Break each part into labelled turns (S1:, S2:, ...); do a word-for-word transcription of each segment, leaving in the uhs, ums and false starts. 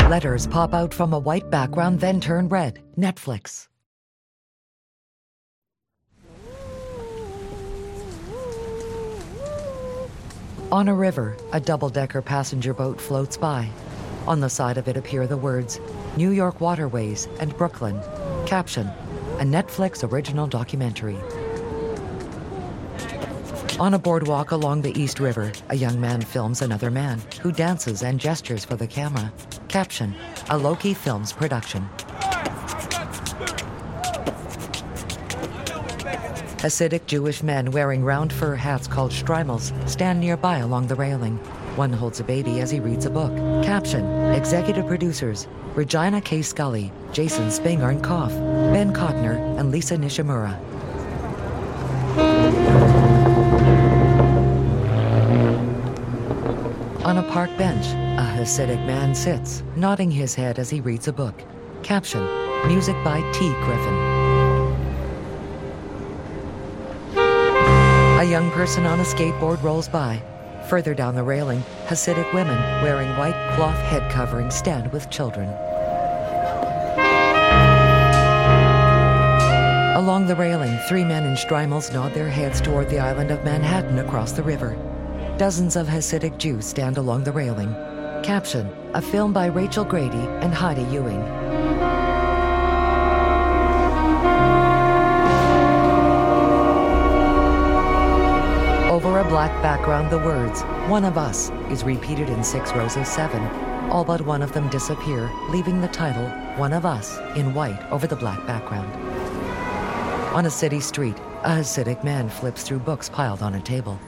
S1: Letters pop out from a white background, then turn red. Netflix. On a river, a double-decker passenger boat floats by. On the side of it appear the words, New York Waterways and Brooklyn. Caption, a Netflix original documentary. On a boardwalk along the East River, a young man films another man who dances and gestures for the camera. Caption, a Loki Films production. Hasidic Jewish men wearing round fur hats called shtreimels stand nearby along the railing. One holds a baby as he reads a book. Caption, executive producers, Regina K. Scully, Jason Spingarn-Koff, Ben Kotner, and Lisa Nishimura. On a park bench, a Hasidic man sits, nodding his head as he reads a book. Caption, music by T. Griffin. A young person on a skateboard rolls by. Further down the railing, Hasidic women wearing white cloth head coverings stand with children. Along the railing, three men in shtreimels nod their heads toward the island of Manhattan across the river. Dozens of Hasidic Jews stand along the railing. Caption, a film by Rachel Grady and Heidi Ewing. Over a black background, the words, One of Us, is repeated in six rows of seven. All but one of them disappear, leaving the title, One of Us, in white over the black background. On a city street, a Hasidic man flips through books piled on a table.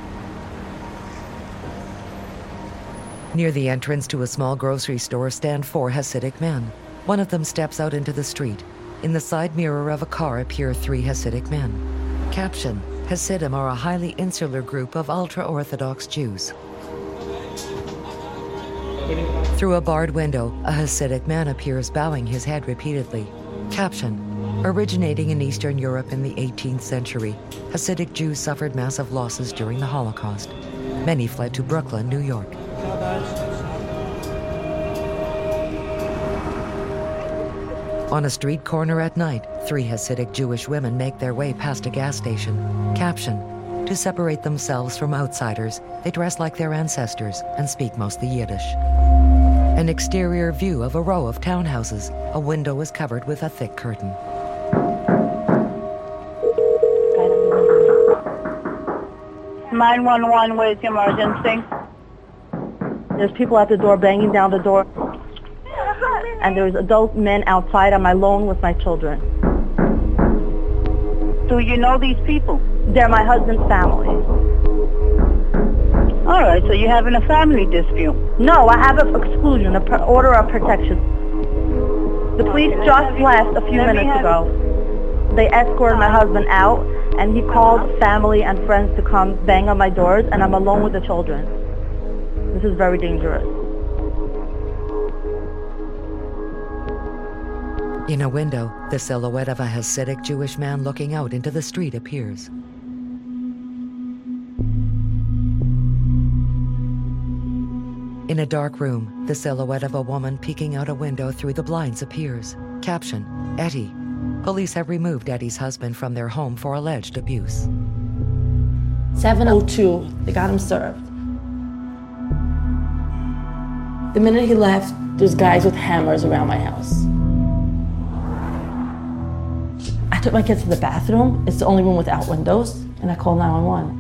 S1: Near the entrance to a small grocery store stand four Hasidic men. One of them steps out into the street. In the side mirror of a car appear three Hasidic men. Caption, Hasidim are a highly insular group of ultra-Orthodox Jews. Through a barred window, a Hasidic man appears bowing his head repeatedly. Caption, originating in Eastern Europe in the eighteenth century, Hasidic Jews suffered massive losses during the Holocaust. Many fled to Brooklyn, New York. On a street corner at night, three Hasidic Jewish women make their way past a gas station. Caption, to separate themselves from outsiders, they dress like their ancestors and speak mostly Yiddish. An exterior view of a row of townhouses. A window is covered with a thick curtain.
S2: nine one one, where's the emergency?
S3: There's people at the door banging down the door. And there's adult men outside. I'm alone with my children.
S2: Do you know these people?
S3: They're my husband's family.
S2: All right, so you're having a family dispute?
S3: No, I have an exclusion, an per- order of protection. The police just left a few
S2: Let
S3: minutes ago. They escorted my husband out, and he called family and friends to come bang on my doors, and I'm alone with the children. This is very dangerous.
S1: In a window, the silhouette of a Hasidic Jewish man looking out into the street appears. In a dark room, the silhouette of a woman peeking out a window through the blinds appears. Caption, Eddie. Police have removed Eddie's husband from their home for alleged abuse.
S4: seven oh two, they got him served. The minute he left, there's guys with hammers around my house. I took my kids to the bathroom. It's the only room without windows, and I called nine one one.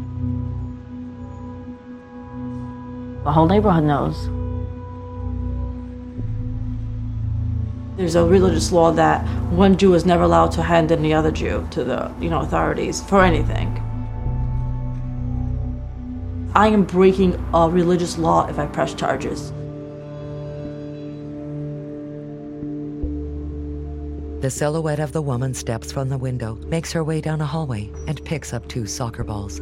S4: The whole neighborhood knows. There's a religious law that one Jew is never allowed to hand in the other Jew to the, you know, authorities for anything. I am breaking a religious law if I press charges.
S1: The silhouette of the woman steps from the window, makes her way down a hallway, and picks up two soccer balls.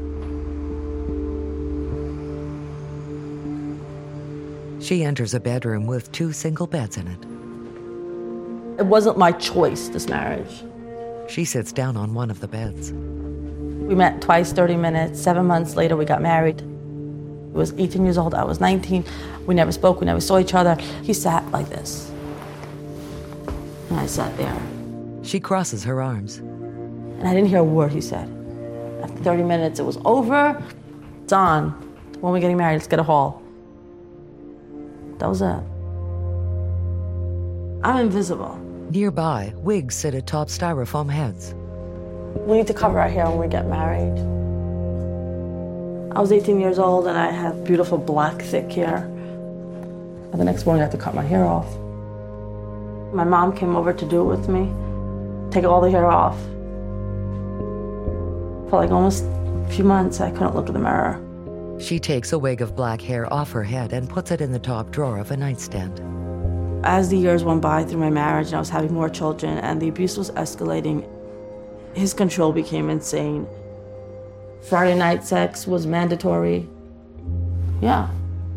S1: She enters a bedroom with two single beds in it.
S4: It wasn't my choice, this marriage.
S1: She sits down on one of the beds.
S4: We met twice, thirty minutes. Seven months later, we got married. He was eighteen years old, I was nineteen. We never spoke, we never saw each other. He sat like this. And I sat there.
S1: She crosses her arms.
S4: And I didn't hear a word he said. After thirty minutes, it was over. It's on. When we're getting married, let's get a hall. That was it. I'm invisible.
S1: Nearby, wigs sit atop styrofoam heads.
S4: We need to cover our hair when we get married. I was eighteen years old and I had beautiful black, thick hair. And the next morning I had to cut my hair off. My mom came over to do it with me, take all the hair off. For like almost a few months, I couldn't look in the mirror.
S1: She takes a wig of black hair off her head and puts it in the top drawer of a nightstand.
S4: As the years went by through my marriage, and I was having more children, and the abuse was escalating, his control became insane. Friday night sex was mandatory. Yeah.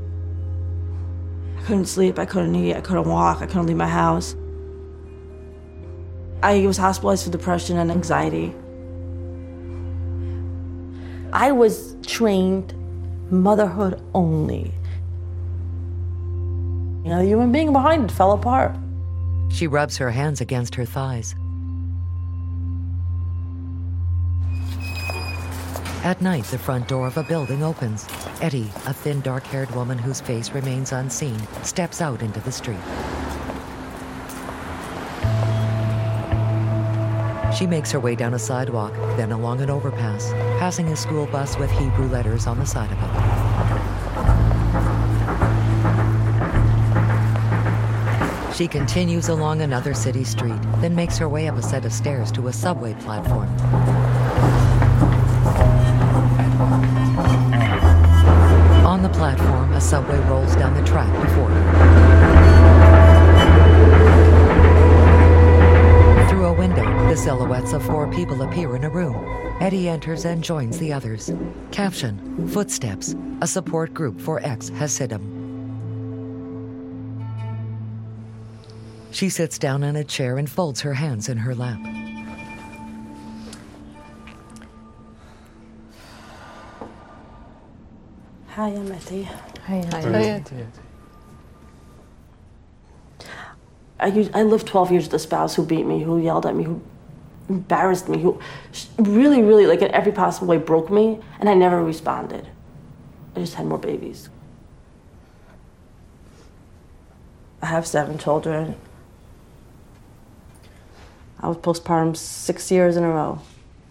S4: I couldn't sleep, I couldn't eat, I couldn't walk, I couldn't leave my house. I was hospitalized for depression and anxiety. I was trained motherhood only. You know, the human being behind it fell apart.
S1: She rubs her hands against her thighs. At night, the front door of a building opens. Eddie, a thin, dark-haired woman whose face remains unseen, steps out into the street. She makes her way down a sidewalk, then along an overpass, passing a school bus with Hebrew letters on the side of it. She continues along another city street, then makes her way up a set of stairs to a subway platform. On the platform, a subway rolls down the track before her. Through a window, the silhouettes of four people appear in a room. Eddie enters and joins the others. Caption, Footsteps, a support group for ex-Hasidim. She sits down in a chair and folds her hands in her lap.
S4: Hi, I'm Etty.
S5: Hi,
S4: Hi. I, used, I lived twelve years with a spouse who beat me, who yelled at me, who embarrassed me, who really, really, like in every possible way broke me, and I never responded. I just had more babies. I have seven children. I was postpartum six years in a row.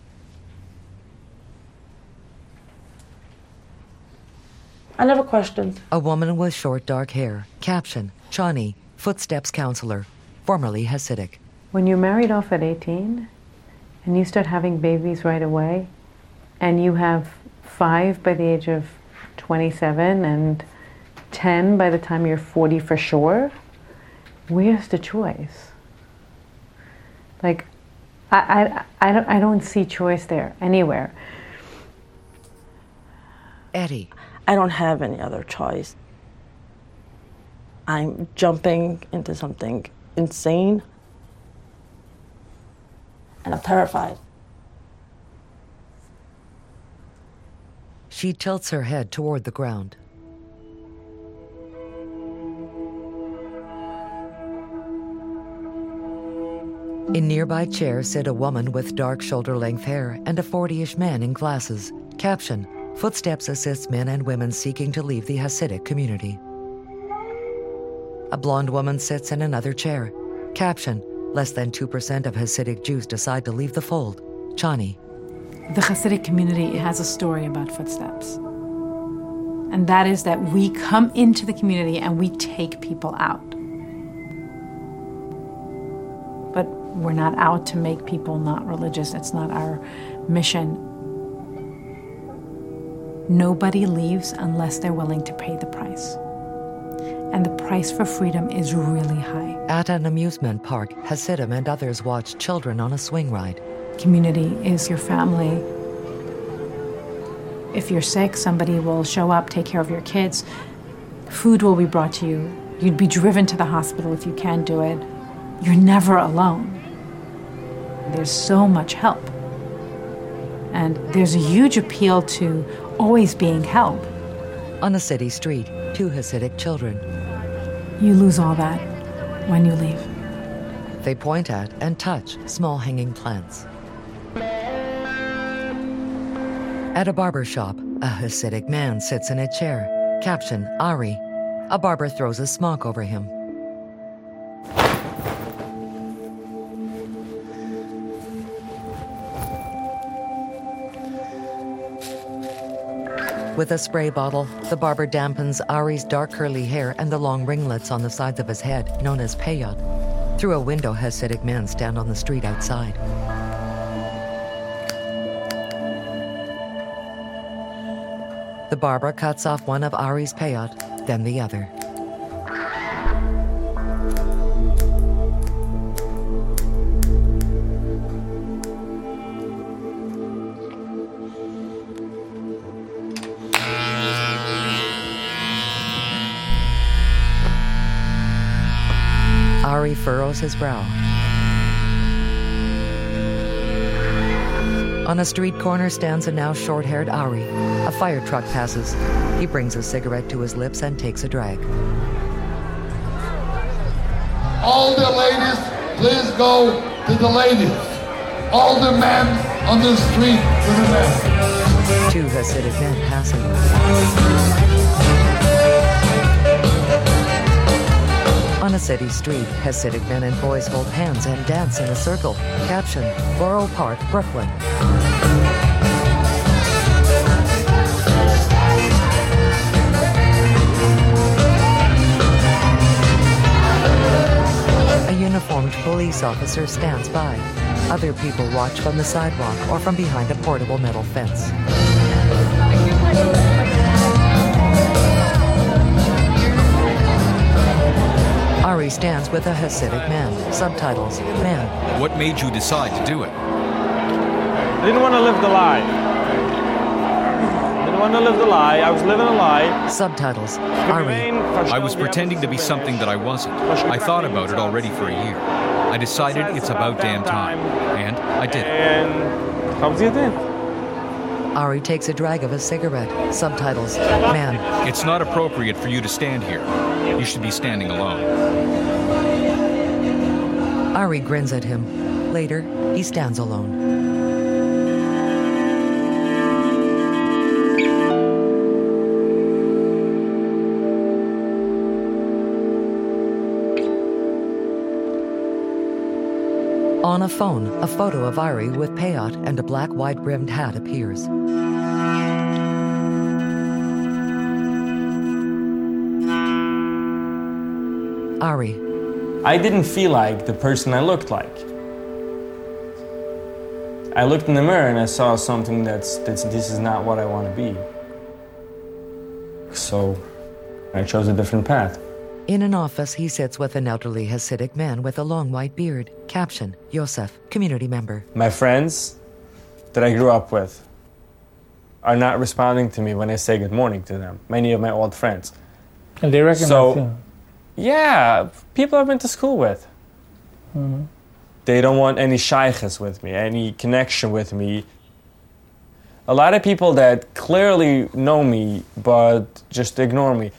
S4: I never questioned.
S1: A woman with short, dark hair. Caption, Chani, Footsteps counselor, formerly Hasidic.
S5: When you married off at eighteen, and you start having babies right away, and you have five by the age of twenty-seven and ten by the time you're forty for sure, where's the choice? Like, I, I, I, don't, I don't see choice there anywhere.
S1: Eddie.
S4: I don't have any other choice. I'm jumping into something insane, and I'm terrified.
S1: She tilts her head toward the ground. In nearby chairs sit a woman with dark shoulder-length hair and a forty-ish man in glasses. Caption, Footsteps assists men and women seeking to leave the Hasidic community. A blonde woman sits in another chair. Caption, less than two percent of Hasidic Jews decide to leave the fold. Chani.
S6: The Hasidic community has a story about Footsteps. And that is that we come into the community and we take people out. But we're not out to make people not religious. It's not our mission. Nobody leaves unless they're willing to pay the price. And the price for freedom is really high.
S1: At an amusement park, Hasidim and others watch children on a swing ride.
S6: Community is your family. If you're sick, somebody will show up, take care of your kids. Food will be brought to you. You'd be driven to the hospital if you can't do it. You're never alone. There's so much help. And there's a huge appeal to always being helped.
S1: On a city street, two Hasidic children.
S6: You lose all that when you leave.
S1: They point at and touch small hanging plants. At a barber shop, a Hasidic man sits in a chair. Caption, Ari. A barber throws a smock over him. With a spray bottle, the barber dampens Ari's dark curly hair and the long ringlets on the sides of his head, known as peyot. Through a window, Hasidic men stand on the street outside. The barber cuts off one of Ari's peyot, then the other. Ari furrows his brow. On a street corner stands a now short-haired Ari. A fire truck passes. He brings a cigarette to his lips and takes a drag.
S7: All the ladies, please go to the ladies. All the men on the street to the men.
S1: Two Hasidic men passing. On a city street, Hasidic men and boys hold hands and dance in a circle. Caption, Borough Park, Brooklyn. A uniformed police officer stands by. Other people watch from the sidewalk or from behind a portable metal fence. Ari stands with a Hasidic man. Subtitles, man.
S8: What made you decide to do it?
S9: I didn't want to live the lie. I didn't want to live the lie. I was living a lie.
S1: Subtitles, Ari.
S8: I was pretending to be something that I wasn't. I thought about it already for a year. I decided it's about damn time. And I did.
S9: And how was it then?
S1: Ari takes a drag of a cigarette. Subtitles, man.
S8: It's not appropriate for you to stand here. You should be standing alone.
S1: Ari grins at him. Later, he stands alone. On a phone, a photo of Ari with peyot and a black wide-brimmed hat appears. Ari.
S9: I didn't feel like the person I looked like. I looked in the mirror and I saw something that's, that's this is not what I want to be. So I chose a different path.
S1: In an office, he sits with an elderly Hasidic man with a long white beard. Caption, Yosef, community member.
S9: My friends that I grew up with are not responding to me when I say good morning to them. Many of my old friends.
S10: And they recognize
S9: so,
S10: you.
S9: Yeah, people I've been to school with.
S10: Mm-hmm.
S9: They don't want any shaykhs with me, any connection with me. A lot of people that clearly know me, but just ignore me.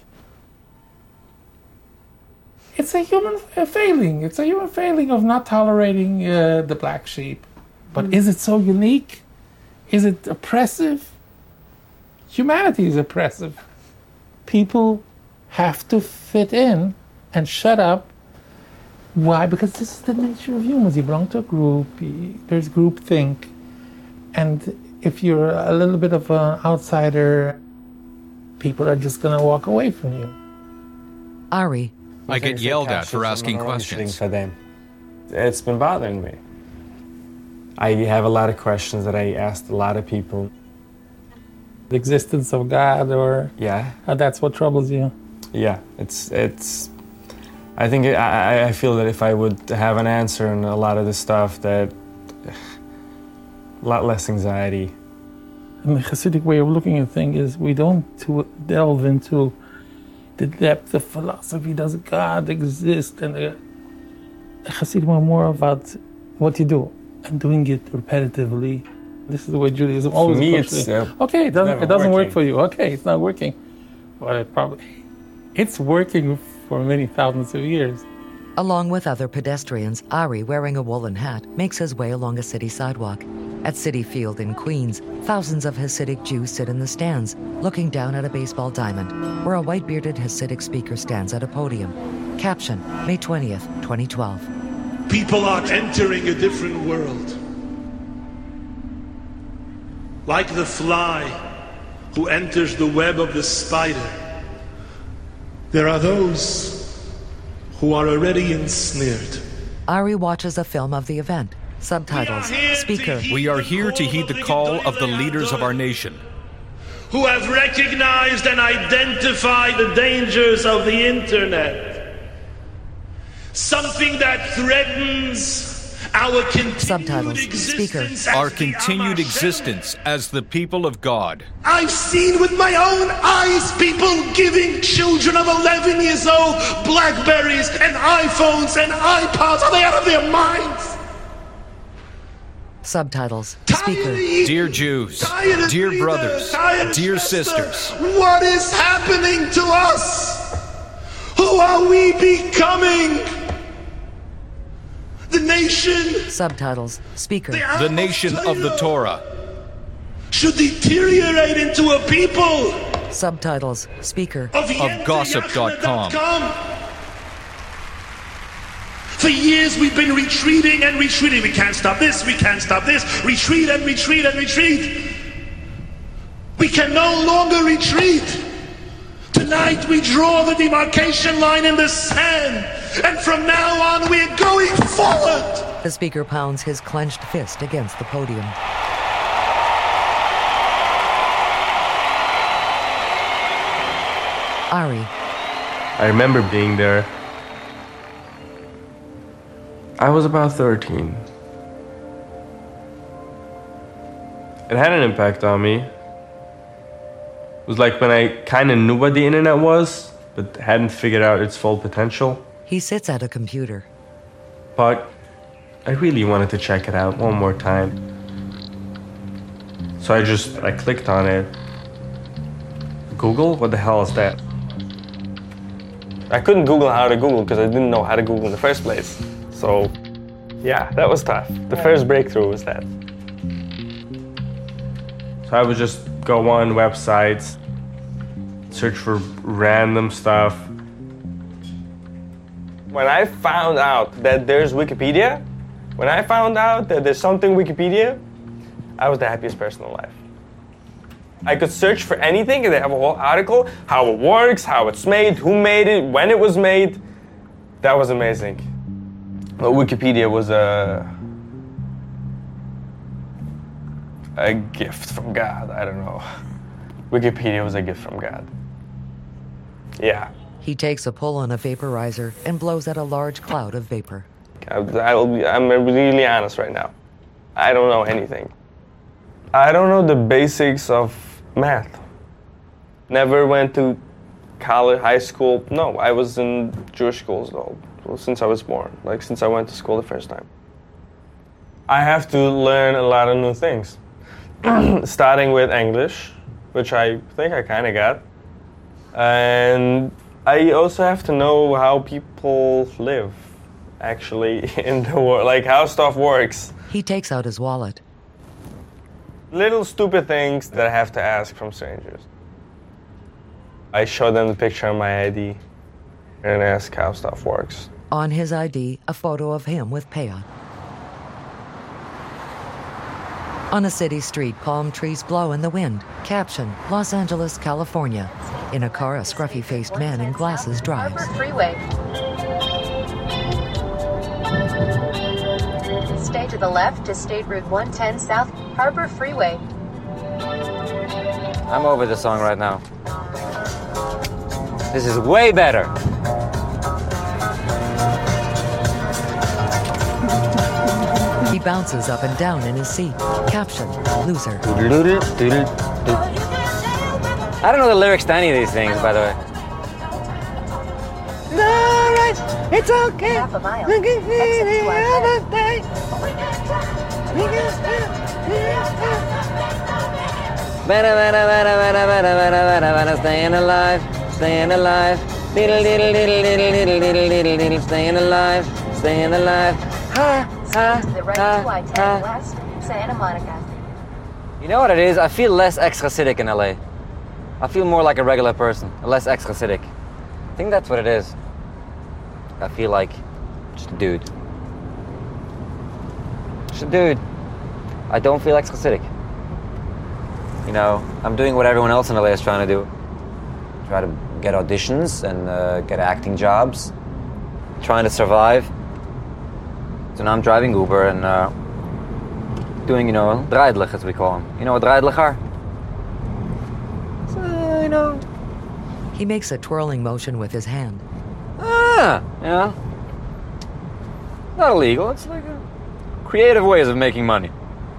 S10: It's a human failing. It's a human failing of not tolerating uh, the black sheep. But mm. is it so unique? Is it oppressive? Humanity is oppressive. People have to fit in and shut up. Why? Because this is the nature of humans. You belong to a group, there's groupthink. And if you're a little bit of an outsider, people are just going to walk away from you.
S1: Ari.
S8: I get yelled at for asking questions.
S9: For them. It's been bothering me. I have a lot of questions that I asked a lot of people.
S10: The existence of God, or
S9: yeah,
S10: uh, that's what troubles you.
S9: Yeah, it's it's. I think it, I I feel that if I would have an answer in a lot of this stuff, that a lot less anxiety.
S10: And the Hasidic way of looking at things is we don't to delve into the depth of philosophy. Does God exist? And the Hasidim are more about what you do and doing it repetitively. This is the way Judaism always.
S9: For me, it's uh,
S10: okay. It doesn't. It doesn't work for you. Okay, it's not working. But it probably, it's working for many thousands of years.
S1: Along with other pedestrians, Ari, wearing a woolen hat, makes his way along a city sidewalk. At Citi Field in Queens, thousands of Hasidic Jews sit in the stands, looking down at a baseball diamond, where a white-bearded Hasidic speaker stands at a podium. Caption, May twentieth, twenty twelve.
S11: People are entering a different world. Like the fly who enters the web of the spider, there are those who are already ensnared.
S1: Ari watches a film of the event. Subtitles, speaker.
S8: We are here to heed the call of the leaders of our nation,
S11: who have recognized and identified the dangers of the internet. Something that threatens our continued
S1: Subtitles, speaker.
S8: Our continued existence as the people of God.
S11: I've seen with my own eyes people giving children of eleven years old Blackberries and iPhones and iPods. Are they out of their minds?
S1: Subtitles, speaker.
S8: Dear Jews, dear brothers, dear sisters.
S11: What is happening to us? Who are we becoming? The nation.
S1: Subtitles, speaker.
S8: The nation of the Torah
S11: should deteriorate into a people.
S1: Subtitles, speaker.
S8: Of, of gossip dot com.
S11: For years we've been retreating and retreating. We can't stop this, we can't stop this. Retreat and retreat and retreat. We can no longer retreat. Tonight we draw the demarcation line in the sand. And from now on we're going forward.
S1: The speaker pounds his clenched fist against the podium. Ari.
S9: I remember being there. I was about thirteen. It had an impact on me. It was like when I kind of knew what the internet was, but hadn't figured out its full potential.
S1: He sits at a computer.
S9: But I really wanted to check it out one more time. So I just, I clicked on it. Google? What the hell is that? I couldn't Google how to Google because I didn't know how to Google in the first place. So, yeah, that was tough. The first breakthrough was that. So I would just go on websites, search for random stuff. When I found out that there's Wikipedia, when I found out that there's something Wikipedia, I was the happiest person alive. I could search for anything and they have a whole article, how it works, how it's made, who made it, when it was made. That was amazing. But Wikipedia was a, a gift from God. I don't know. Wikipedia was a gift from God. Yeah.
S1: He takes a pull on a vaporizer and blows out a large cloud of vapor.
S9: I, I will be, I'm really honest right now. I don't know anything. I don't know the basics of math. Never went to college, high school. No, I was in Jewish schools though, since I was born, like since I went to school the first time. I have to learn a lot of new things. Starting with English, which I think I kind of got. And I also have to know how people live, actually, in the world, like how stuff works.
S1: He takes out his wallet.
S9: Little stupid things that I have to ask from strangers. I show them the picture on my I D and ask how stuff works.
S1: On his I D, a photo of him with Payot. On a city street, palm trees blow in the wind. Caption, Los Angeles, California. In a car, a scruffy-faced man in glasses drives.
S12: Harbor Freeway. Stay to the left to State Route one ten South, Harbor Freeway.
S13: I'm over the song right now. This is way better.
S1: He bounces up and down in his seat. Caption, loser.
S13: I don't know the lyrics to any of these things, by the way.
S12: Alright, it's okay. Half a mile. Exit to our
S13: Better, better, better, better, better, better, better, better, staying alive, staying alive. Diddle, diddle, diddle, diddle, diddle, diddle, diddle, diddle, staying alive, staying alive. Ha, ha,
S12: To the right
S13: ha,
S12: to I ten
S13: ha.
S12: West, Santa Monica.
S13: You know what it is? I feel less extra-citic in L A. I feel more like a regular person, less extra-citic. I think that's what it is. I feel like just a dude. Just a dude. I don't feel extra-citic. You know, I'm doing what everyone else in L A is trying to do. Try to get auditions and uh, get acting jobs. Trying to survive. So now I'm driving Uber and uh, doing, you know, draailig as we call them. You know what draailig are? So, you know.
S1: He makes a twirling motion with his hand.
S13: Ah, yeah. Not illegal, it's like a creative ways of making money.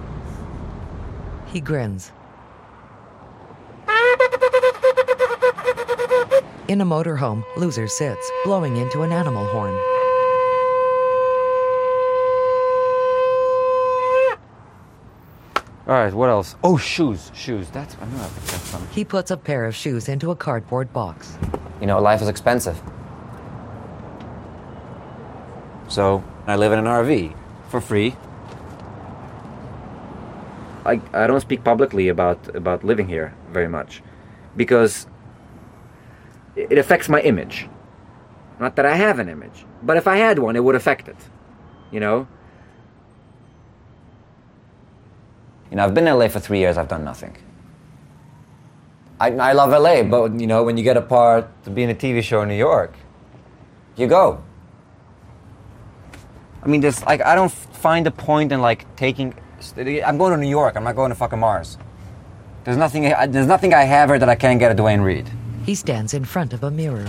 S1: He grins. In a motorhome, Loser sits, blowing into an animal horn.
S13: All right, what else? Oh, shoes, shoes. That's, I know that's fun.
S1: He puts a pair of shoes into a cardboard box.
S13: You know, life is expensive. So, I live in an R V for free. I, I don't speak publicly about, about living here very much because it affects my image. Not that I have an image, but if I had one, it would affect it. You know? You know, I've been in L A for three years, I've done nothing. I, I love L A, but, you know, when you get a part to be in a T V show in New York, you go. I mean, there's, like, I don't find a point in, like, taking... I'm going to New York, I'm not going to fucking Mars. There's nothing, there's nothing I have here that I can't get at Duane Reade.
S1: He stands in front of a mirror.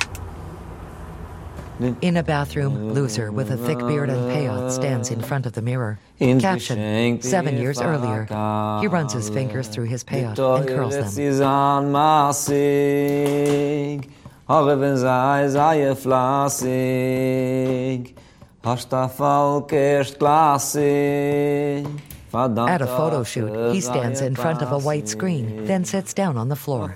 S1: In a bathroom, Loser, with a thick beard and peyote, stands in front of the mirror. Caption, seven years earlier. He runs his fingers through his peyote and curls them. At a photo shoot, he stands in front of a white screen, then sits down on the floor.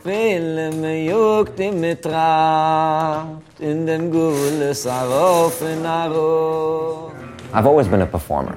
S13: I've always been a performer.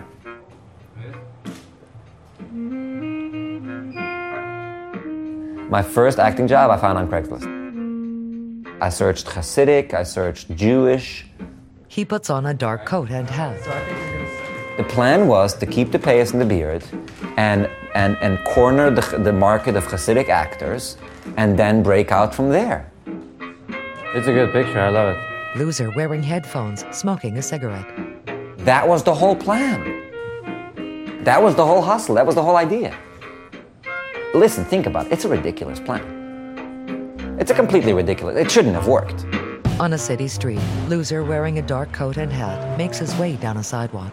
S13: My first acting job I found on Craigslist. I searched Hasidic, I searched Jewish.
S1: He puts on a dark coat and hat.
S13: The plan was to keep the payas and the beard and, and, and corner the, the market of Hasidic actors and then break out from there. It's a good picture, I love it.
S1: Loser wearing headphones, smoking a cigarette.
S13: That was the whole plan. That was the whole hustle, that was the whole idea. Listen, think about it, it's a ridiculous plan. It's a completely ridiculous, it shouldn't have worked.
S1: On a city street, Loser wearing a dark coat and hat makes his way down a sidewalk.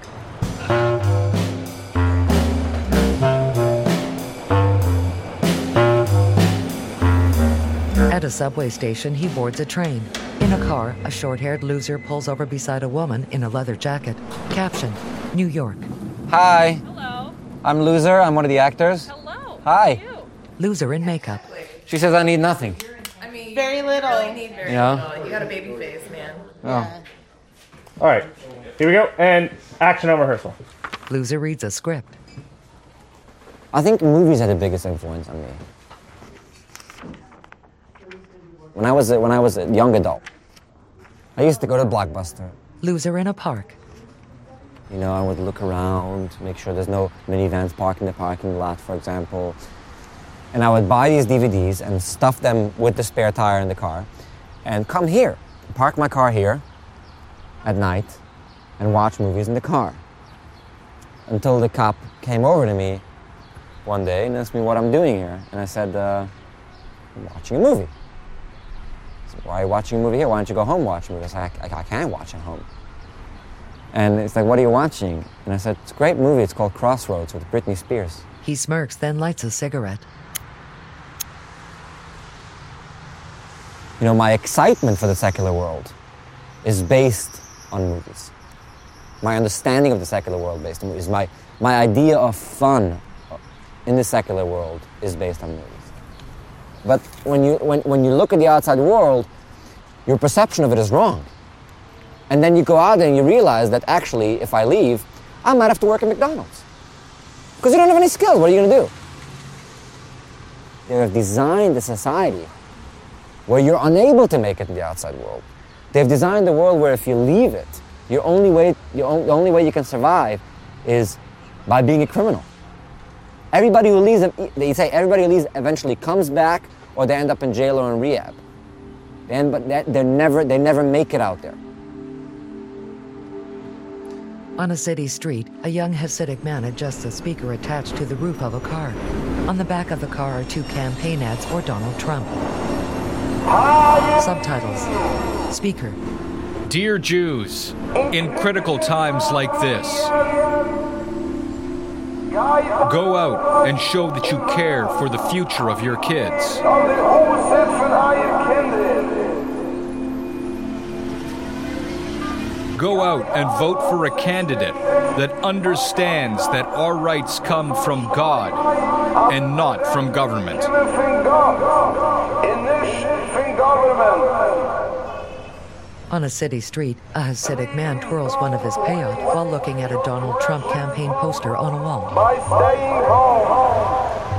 S1: At a subway station, he boards a train. In a car, a short-haired loser pulls over beside a woman in a leather jacket. Caption, New York.
S13: Hi. Hello. I'm Loser, I'm one of the actors.
S14: Hello.
S13: Hi.
S14: How are you?
S1: Loser in makeup.
S13: She says I need nothing.
S14: I mean, very little. You really need very
S13: Yeah.
S14: little. You got a baby face, man.
S13: Oh.
S15: All right, here we go, and action on rehearsal.
S1: Loser reads a script.
S13: I think movies had the biggest influence on me. When I was a, when I was a young adult, I used to go to Blockbuster.
S1: Loser in a park.
S13: You know, I would look around, make sure there's no minivans parked in the parking lot, for example. And I would buy these D V Ds and stuff them with the spare tire in the car and come here, park my car here at night and watch movies in the car. Until the cop came over to me one day and asked me what I'm doing here. And I said, uh, I'm watching a movie. He said, why are you watching a movie here? Why don't you go home and watch a movie? I said, I, I, I can't watch at home. And it's like, what are you watching? And I said, it's a great movie. It's called Crossroads with Britney Spears.
S1: He smirks, then lights a cigarette.
S13: You know, my excitement for the secular world is based on movies. My understanding of the secular world based on movies. My, my idea of fun in the secular world is based on movies. But when you, when, when you look at the outside world, your perception of it is wrong. And then you go out there and you realize that actually, if I leave, I might have to work at McDonald's. Because you don't have any skills, what are you going to do? They have designed a society where you're unable to make it in the outside world. They've designed a world where if you leave it, your only way, your own, the only way you can survive is by being a criminal. Everybody who leaves, they say everybody who leaves eventually comes back, or they end up in jail or in rehab. They end, but they're never, they never make it out there.
S1: On a city street, a young Hasidic man adjusts a speaker attached to the roof of a car. On the back of the car are two campaign ads for Donald Trump. Subtitles. Speaker.
S8: Dear Jews, in critical times like this, go out and show that you care for the future of your kids. Go out and vote for a candidate that understands that our rights come from God and not from government.
S1: On a city street, a Hasidic man twirls one of his payot while looking at a Donald Trump campaign poster on a wall.
S16: By staying home.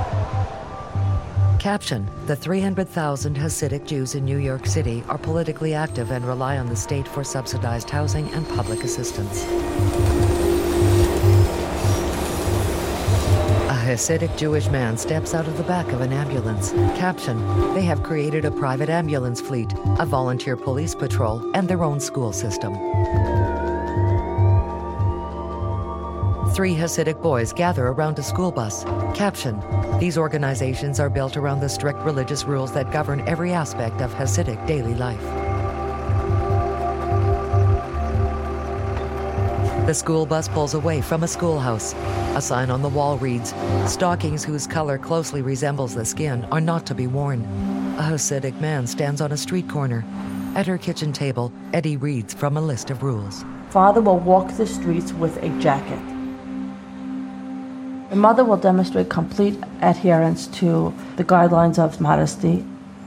S1: Caption: the three hundred thousand Hasidic Jews in New York City are politically active and rely on the state for subsidized housing and public assistance. A Hasidic Jewish man steps out of the back of an ambulance. Caption: they have created a private ambulance fleet, a volunteer police patrol, and their own school system. Three Hasidic boys gather around a school bus. Caption: these organizations are built around the strict religious rules that govern every aspect of Hasidic daily life. The school bus pulls away from a schoolhouse. A sign on the wall reads, "Stockings whose color closely resembles the skin are not to be worn." A Hasidic man stands on a street corner. At her kitchen table, Eddie reads from a list of rules.
S4: Father will walk the streets with a jacket. The mother will demonstrate complete adherence to the guidelines of modesty.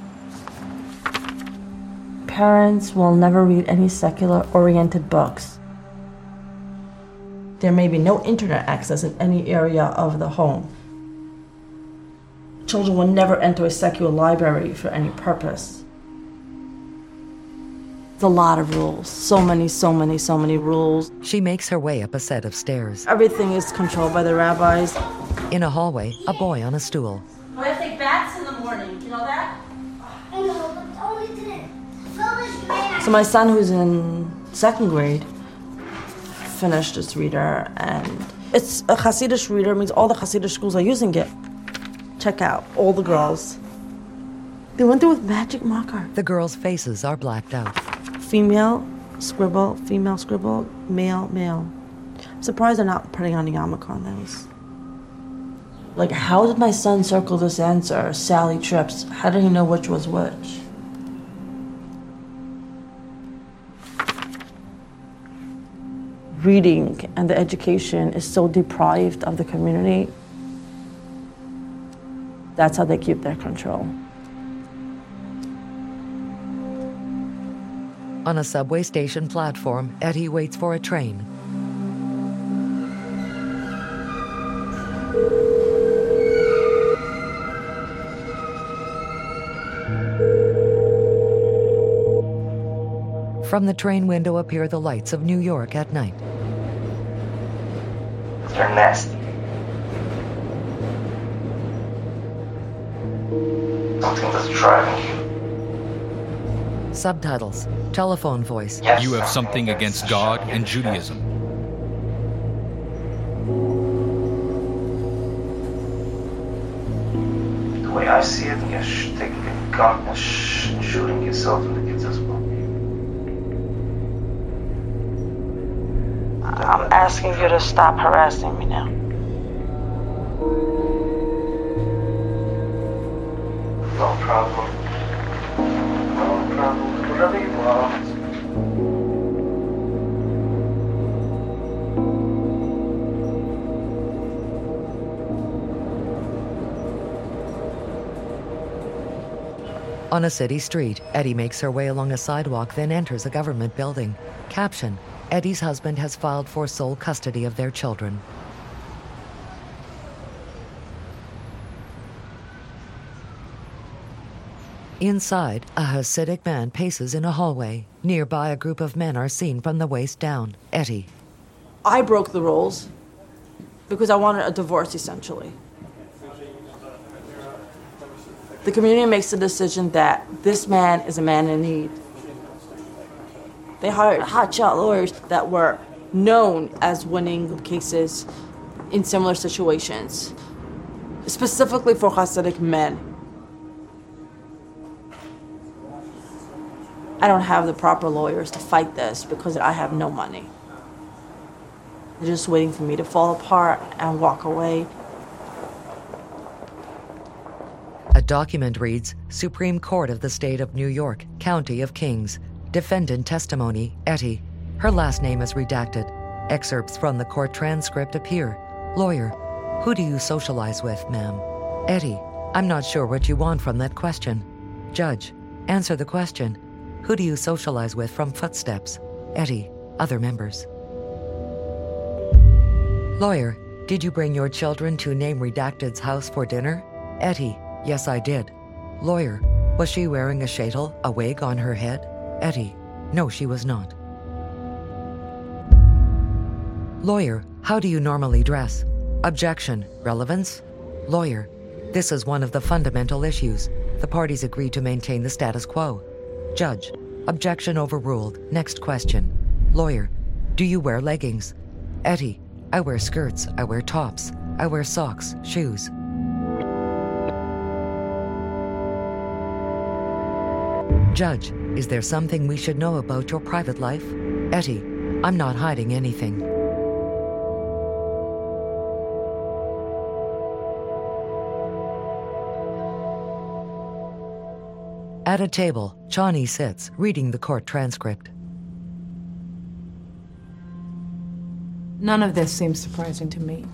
S4: Parents will never read any secular-oriented books. There may be no internet access in any area of the home. Children will never enter a secular library for any purpose. It's a lot of rules. So many, so many, so many rules.
S1: She makes her way up a set of stairs.
S4: Everything is controlled by the rabbis.
S1: In a hallway, a boy on a stool.
S4: I have to take baths in the morning. You know that?
S16: I know, but only today.
S4: So my son, who's in second grade, finished this reader, and it's a Hasidic reader. It means all the Hasidic schools are using it. Check out all the girls. They went through with magic marker.
S1: The girls' faces are blacked out.
S4: Female, scribble, female, scribble, male, male. I'm surprised they're not putting on the yarmulke on those. Like, how did my son circle this answer? Sally trips. How did he know which was which? Reading and the education is so deprived of the community. That's how they keep their control.
S1: On a subway station platform, Eddie waits for a train. From the train window appear the lights of New York at night.
S17: They're nasty. Something that's driving you.
S1: Subtitles. Telephone voice.
S8: Yes. You have something against God and Judaism.
S17: The way I see it, you're taking a gun and sh shooting yourself and the kids as well.
S4: I'm asking you to stop harassing me now.
S17: No problem. No problem. Whatever you want.
S1: On a city street, Eddie makes her way along a sidewalk, then enters a government building. Caption: Eddie's husband has filed for sole custody of their children. Inside, a Hasidic man paces in a hallway. Nearby, a group of men are seen from the waist down. Eddie.
S4: I broke the rules because I wanted a divorce, essentially. The community makes the decision that this man is a man in need. They hired hotshot lawyers that were known as winning cases in similar situations, specifically for Hasidic men. I don't have the proper lawyers to fight this because I have no money. They're just waiting for me to fall apart and walk away.
S1: A document reads, Supreme Court of the State of New York, County of Kings. Defendant testimony, Etty. Her last name is redacted. Excerpts from the court transcript appear. Lawyer, who do you socialize with, ma'am? Etty, I'm not sure what you want from that question. Judge, answer the question. Who do you socialize with from Footsteps? Etty, other members. Lawyer, did you bring your children to name redacted's house for dinner? Etty, yes I did. Lawyer, was she wearing a sheitel, a wig on her head? Etty, no she was not. Lawyer, how do you normally dress? Objection, relevance? Lawyer, this is one of the fundamental issues. The parties agreed to maintain the status quo. Judge, objection overruled. Next question. Lawyer, do you wear leggings? Etty, I wear skirts, I wear tops, I wear socks, shoes. Judge, is there something we should know about your private life? Etty, I'm not hiding anything. At a table, Chani sits, reading the court transcript.
S6: None of this seems surprising to me.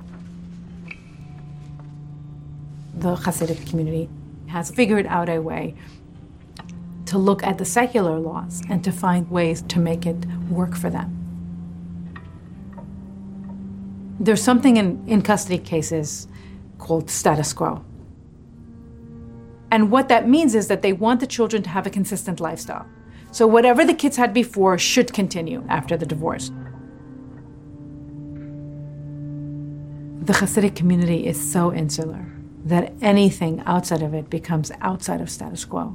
S6: The Hasidic community has figured out a way to look at the secular laws and to find ways to make it work for them. There's something in, in custody cases called status quo. And what that means is that they want the children to have a consistent lifestyle. So whatever the kids had before should continue after the divorce. The Hasidic community is so insular that anything outside of it becomes outside of status quo.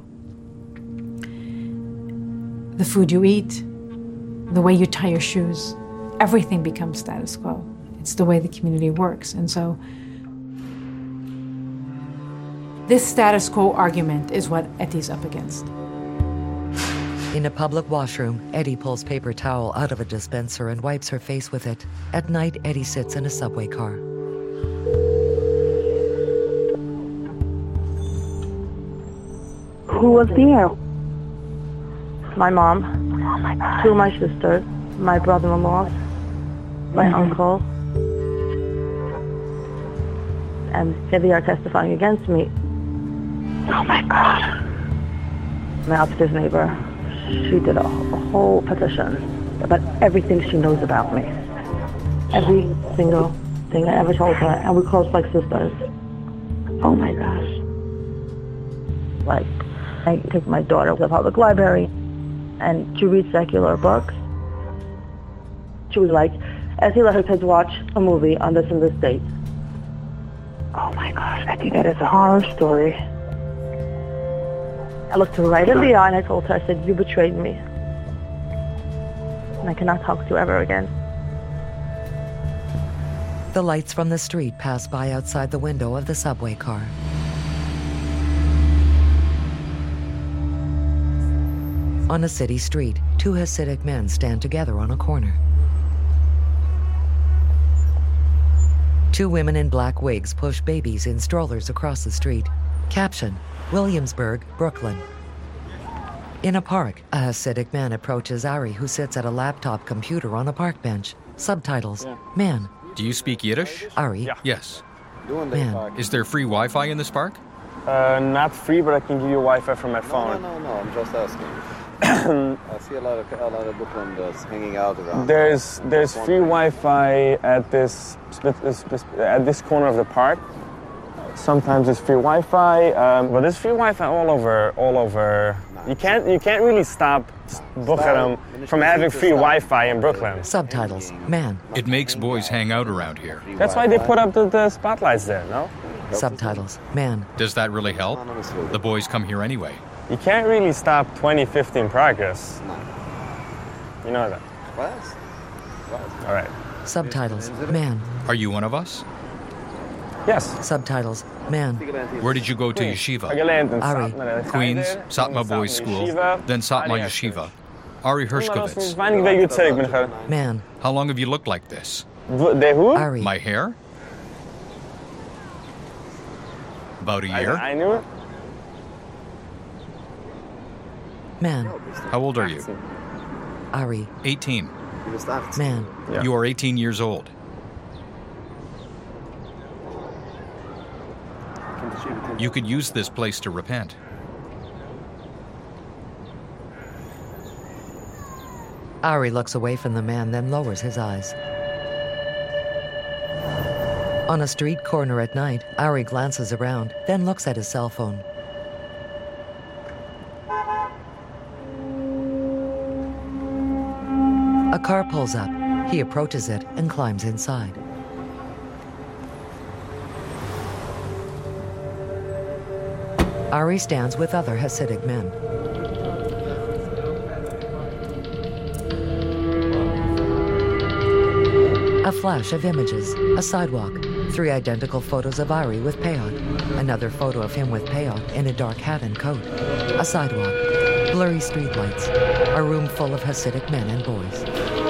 S6: The food you eat, the way you tie your shoes, everything becomes status quo. It's the way the community works. And so this status quo argument is what Etty's up against.
S1: In a public washroom, Etty pulls paper towel out of a dispenser and wipes her face with it. At night, Etty sits in a subway car.
S3: Who was there? My mom, oh my God. Two of my sisters, my brother-in-law, my mm-hmm. uncle, and here they are testifying against me. Oh my God. My upstairs neighbor, she did a, a whole petition about everything she knows about me. Every single thing I ever told her, and we're close like sisters. Oh my gosh. Like, I take my daughter to the public library, and she reads secular books. She was like, Etty let her kids watch a movie on this and this date. Oh my gosh, I think that is a horror story. I looked her right in the eye and I told her, I said, you betrayed me. And I cannot talk to you ever again.
S1: The lights from the street pass by outside the window of the subway car. On a city street, two Hasidic men stand together on a corner. Two women in black wigs push babies in strollers across the street. Caption, Williamsburg, Brooklyn. In a park, a Hasidic man approaches Ari, who sits at a laptop computer on a park bench. Subtitles, yeah. Man.
S8: Do you speak Yiddish?
S1: Ari.
S8: Yes.
S1: Man.
S8: Is there free Wi-Fi in this park?
S9: Uh, not free, but I can give you Wi-Fi from my phone.
S18: No, no, no, no. I'm just asking. I see a lot of a lot of Brooklyners hanging out around.
S9: There's there's free Wi-Fi at this at this corner of the park. Sometimes it's free Wi-Fi, um, but there's free Wi-Fi all over all over. You can't you can't really stop Brooklyn from having free Wi-Fi in Brooklyn.
S1: Subtitles, man.
S8: It makes boys hang out around here.
S9: That's why they put up the, the spotlights there, no?
S1: Subtitles, man.
S8: Does that really help? The boys come here anyway.
S9: You can't really stop twenty fifteen progress. You know that.
S18: What?
S9: All right.
S1: Subtitles, man.
S8: Are you one of us?
S9: Yes.
S1: Subtitles, man.
S8: Where did you go to yeshiva?
S1: Ari.
S8: Queens, Satmar Boys School, then Satmar Yeshiva. Ari Hershkovitz.
S1: Man.
S8: How long have you looked like this?
S1: Ari.
S8: My hair? About a year?
S9: I, I knew it.
S1: Man.
S8: How old are you?
S1: Ari.
S8: eighteen.
S1: Man.
S8: Yeah. You are eighteen years old. You could use this place to repent.
S1: Ari looks away from the man, then lowers his eyes. On a street corner at night, Ari glances around, then looks at his cell phone. A car pulls up. He approaches it and climbs inside. Ari stands with other Hasidic men. A flash of images, a sidewalk, three identical photos of Ari with Peyot, another photo of him with Peyot in a dark hat and coat, a sidewalk, blurry streetlights, a room full of Hasidic men and boys.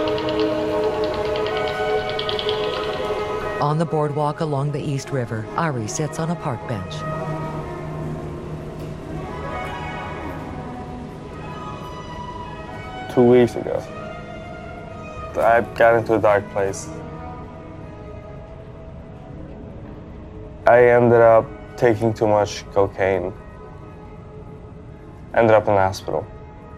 S1: On the boardwalk along the East River, Ari sits on a park bench.
S9: Two weeks ago, I got into a dark place. I ended up taking too much cocaine. Ended up in the hospital.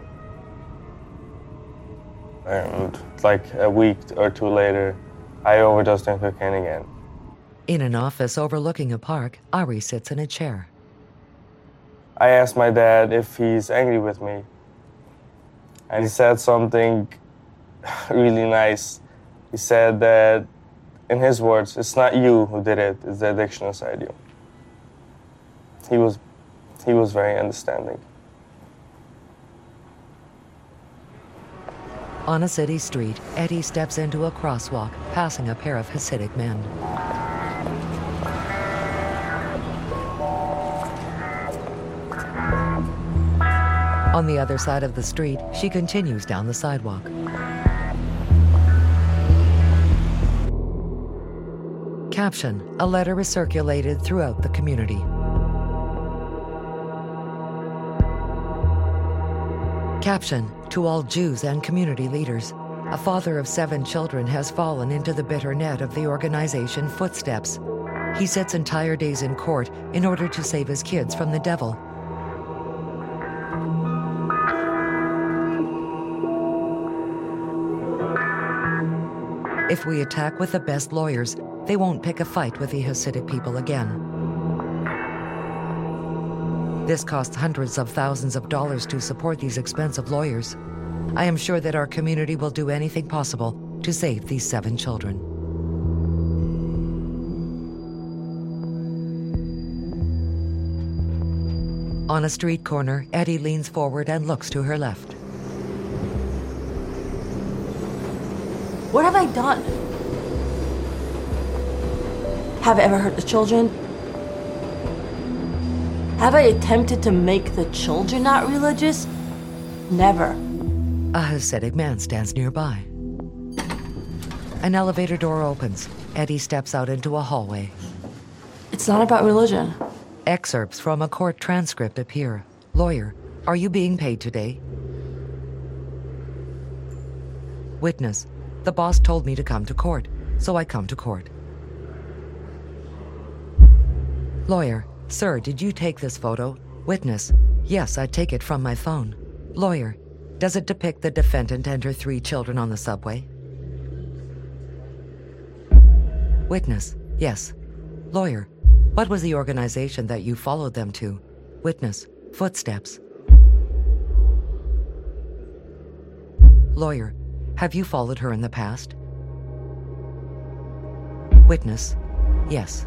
S9: And like a week or two later, I overdosed on cocaine again.
S1: In an office overlooking a park, Ari sits in a chair.
S9: I asked my dad if he's angry with me. And he said something really nice. He said that, in his words, it's not you who did it, it's the addiction inside you. He was, he was very understanding.
S1: On a city street, Eddie steps into a crosswalk, passing a pair of Hasidic men. On the other side of the street, she continues down the sidewalk. Caption: a letter is circulated throughout the community. Caption: to all Jews and community leaders, a father of seven children has fallen into the bitter net of the organization Footsteps. He sits entire days in court in order to save his kids from the devil. If we attack with the best lawyers, they won't pick a fight with the Hasidic people again. This costs hundreds of thousands of dollars to support these expensive lawyers. I am sure that our community will do anything possible to save these seven children. On a street corner, Eddie leans forward and looks to her left.
S4: What have I done? Have I ever hurt the children? Have I attempted to make the children not religious? Never.
S1: A Hasidic man stands nearby. An elevator door opens. Eddie steps out into a hallway.
S4: It's not about religion.
S1: Excerpts from a court transcript appear. Lawyer: are you being paid today? Witness: the boss told me to come to court, so I come to court. Lawyer: Sir, did you take this photo? Witness, yes, I take it from my phone. Lawyer, does it depict the defendant and her three children on the subway? Witness, yes. Lawyer, what was the organization that you followed them to? Witness, Footsteps. Lawyer, have you followed her in the past? Witness, yes.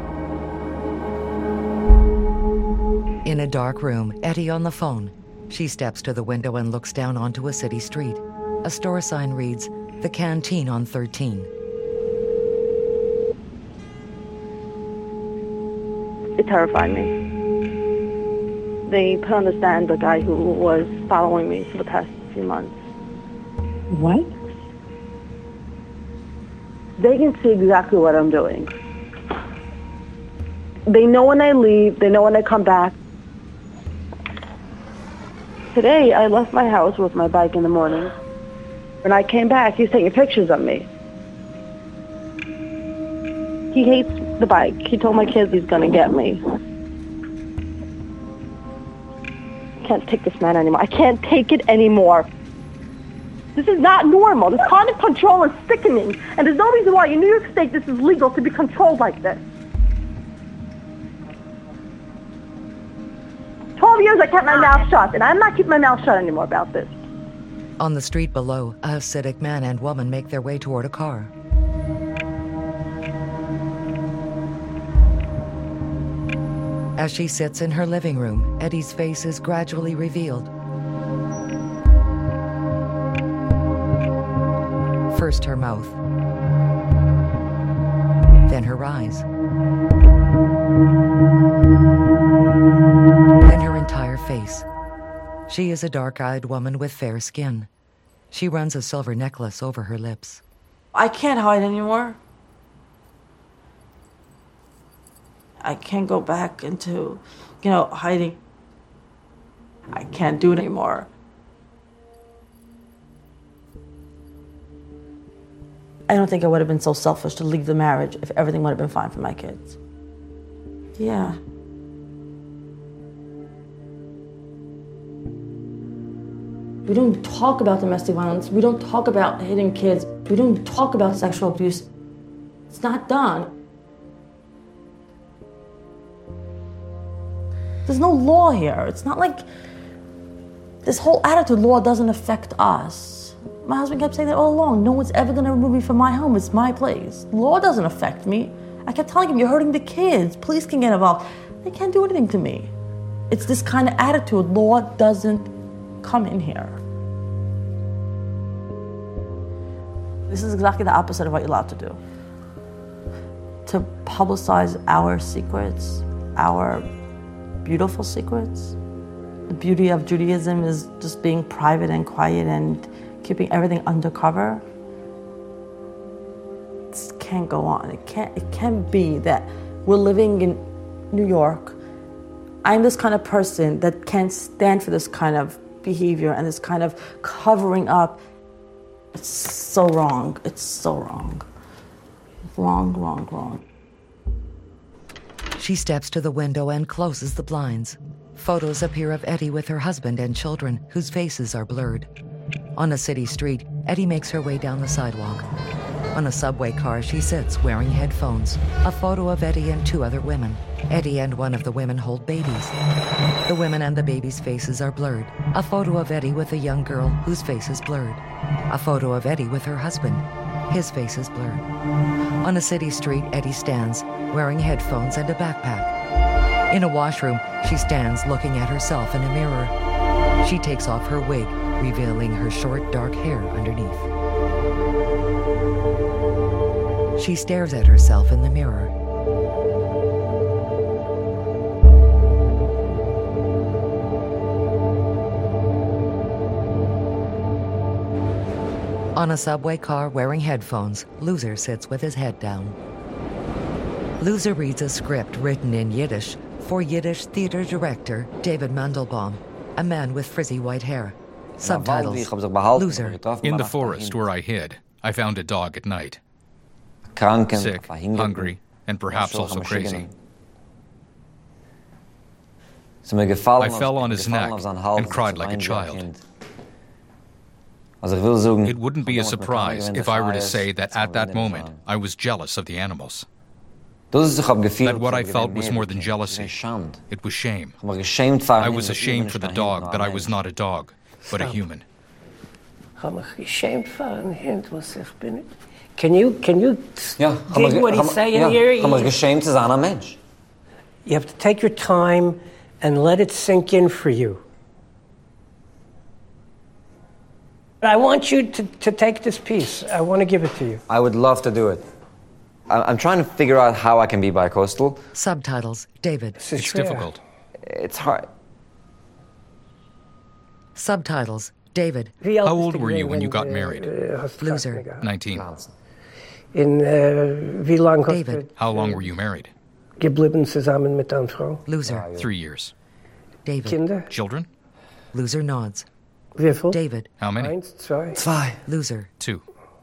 S1: In a dark room, Eddie on the phone. She steps to the window and looks down onto a city street. A store sign reads, The Canteen on thirteen.
S3: It terrified me. They put on the stand the guy who was following me for the past few months.
S2: What?
S3: They can see exactly what I'm doing. They know when I leave, they know when I come back. Today, I left my house with my bike in the morning. When I came back, he's taking pictures of me. He hates the bike. He told my kids he's gonna get me. I can't take this man anymore. I can't take it anymore. This is not normal. This kind of control is sickening. And there's no reason why in New York State this is legal to be controlled like this. Twelve years I kept my mouth shut, and I'm not keeping my mouth shut anymore about this.
S1: On the street below, a Hasidic man and woman make their way toward a car. As she sits in her living room, Eddie's face is gradually revealed. First her mouth, then her eyes, then her entire face. She is a dark-eyed woman with fair skin. She runs a silver necklace over her lips.
S4: I can't hide anymore. I can't go back into, you know, hiding. I can't do it anymore. I don't think I would have been so selfish to leave the marriage if everything would have been fine for my kids. Yeah. We don't talk about domestic violence. We don't talk about hitting kids. We don't talk about sexual abuse. It's not done. There's no law here. It's not like this whole attitude law doesn't affect us. My husband kept saying that all along. No one's ever gonna remove me from my home. It's my place. Law doesn't affect me. I kept telling him, you're hurting the kids. Police can get involved. They can't do anything to me. It's this kind of attitude. Law doesn't come in here. This is exactly the opposite of what you're allowed to do. To publicize our secrets, our beautiful secrets. The beauty of Judaism is just being private and quiet and keeping everything undercover. This can't go on. It can't, it can't be that we're living in New York. I'm this kind of person that can't stand for this kind of behavior and this kind of covering up. It's so wrong. It's so wrong. Wrong, wrong, wrong.
S1: She steps to the window and closes the blinds. Photos appear of Eddie with her husband and children, whose faces are blurred. On a city street, Eddie makes her way down the sidewalk. On a subway car, she sits wearing headphones. A photo of Eddie and two other women. Eddie and one of the women hold babies. The women and the babies' faces are blurred. A photo of Eddie with a young girl whose face is blurred. A photo of Eddie with her husband. His face is blurred. On a city street, Eddie stands, wearing headphones and a backpack. In a washroom, she stands looking at herself in a mirror. She takes off her wig, revealing her short, dark hair underneath. She stares at herself in the mirror. On a subway car wearing headphones, Loser sits with his head down. Loser reads a script written in Yiddish for Yiddish theater director David Mandelbaum, a man with frizzy white hair. Subtitles, Loser.
S8: In the forest where I hid, I found a dog at night. Sick, hungry, and perhaps also crazy. I fell on his neck and cried like a child. It wouldn't be a surprise if I were to say that at that moment I was jealous of the animals. That what I felt was more than jealousy. It was shame. I was ashamed for the dog that I was not a dog, but a human.
S19: Can you, can you dig what he's saying here? You have to take your time and let it sink in for you. I want you to, to take this piece. I want to give it to you.
S13: I would love to do it. I- I'm trying to figure out how I can be bicoastal.
S1: Subtitles, David.
S8: It's difficult.
S13: It's hard.
S1: Subtitles, David.
S8: How old were you when you got married?
S1: Loser.
S8: nineteen.
S19: In uh, wie lang hat
S1: David.
S8: How long were you married?
S19: geblieben zusammen mit einer Frau?
S1: Loser.
S8: Three years.
S1: David.
S19: Kinder?
S8: Children?
S1: Loser nods.
S19: Wie viel?
S1: David.
S8: How many?
S19: Eins, zwei.
S13: Zwei.
S1: Loser.
S8: Two.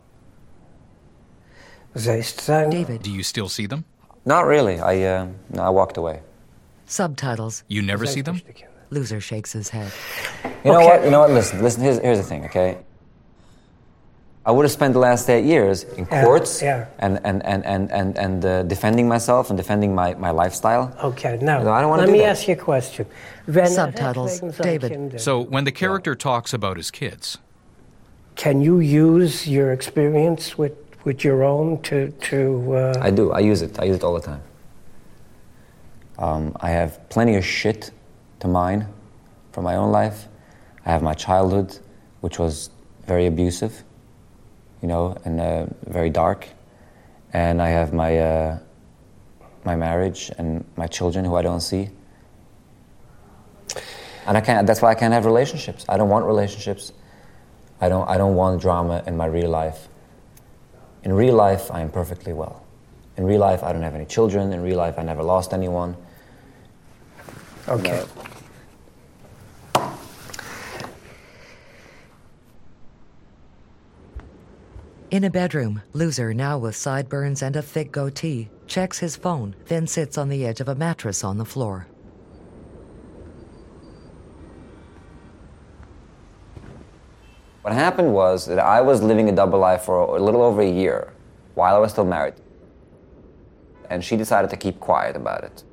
S19: sechzehn.
S1: David.
S8: Do you still see them?
S13: Not really. I, uh, no, I walked away.
S1: Subtitles.
S8: You never see them?
S1: Loser shakes his head.
S13: You know what? You know what? Listen, listen. Here's, here's the thing, okay? I would have spent the last eight years in
S19: Yeah,
S13: courts
S19: yeah.
S13: and and and and and, and uh, defending myself and defending my, my lifestyle.
S19: Okay, now,
S13: You know, I don't wanna
S19: let
S13: do
S19: me
S13: that.
S19: ask you a question. Wenn
S1: Subtitles,
S19: wegen seiner
S1: David.
S19: Kinder,
S8: So when the character talks about his kids,
S19: can you use your experience with, with your own to... to uh,
S13: I do. I use it. I use it all the time. Um, I have plenty of shit to mine from my own life. I have my childhood, which was very abusive, you know, and uh, very dark. And I have my uh, my marriage and my children who I don't see. And I can't. That's why I can't have relationships. I don't want relationships. I don't. I don't want drama in my real life. In real life, I am perfectly well. In real life, I don't have any children. In real life, I never lost anyone.
S19: Okay.
S1: In a bedroom, Loser, now with sideburns and a thick goatee, checks his phone, then sits on the edge of a mattress on the floor.
S13: What happened was that I was living a double life for a little over a year while I was still married. And she decided to keep quiet about it.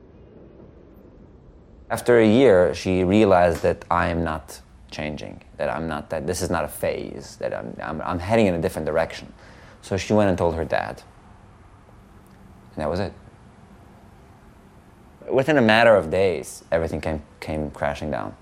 S13: After a year, she realized that I am not changing, that I'm not, that this is not a phase, that I'm, I'm, I'm heading in a different direction. So she went and told her dad. And that was it. Within a matter of days, everything came, came crashing down.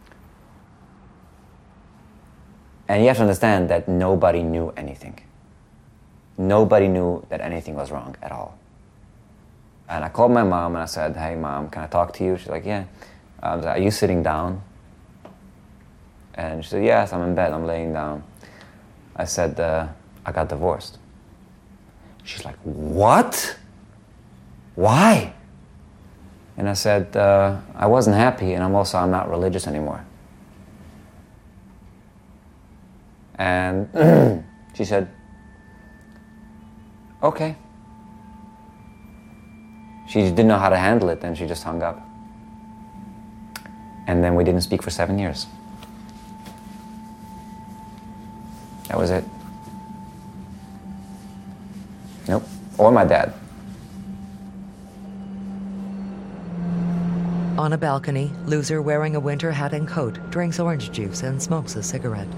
S13: And you have to understand that nobody knew anything. Nobody knew that anything was wrong at all. And I called my mom and I said, "Hey mom, can I talk to you?" She's like, "Yeah." I was like, "Are you sitting down?" And she said, "Yes, I'm in bed, I'm laying down." I said, uh, "I got divorced." She's like, "What? Why?" And I said, uh, "I wasn't happy, and I'm also, I'm not religious anymore." And she said, "Okay." She didn't know how to handle it, and she just hung up. And then we didn't speak for seven years. That was it. Nope. Or my dad.
S1: On a balcony, Loser, wearing a winter hat and coat, drinks orange juice and smokes a cigarette.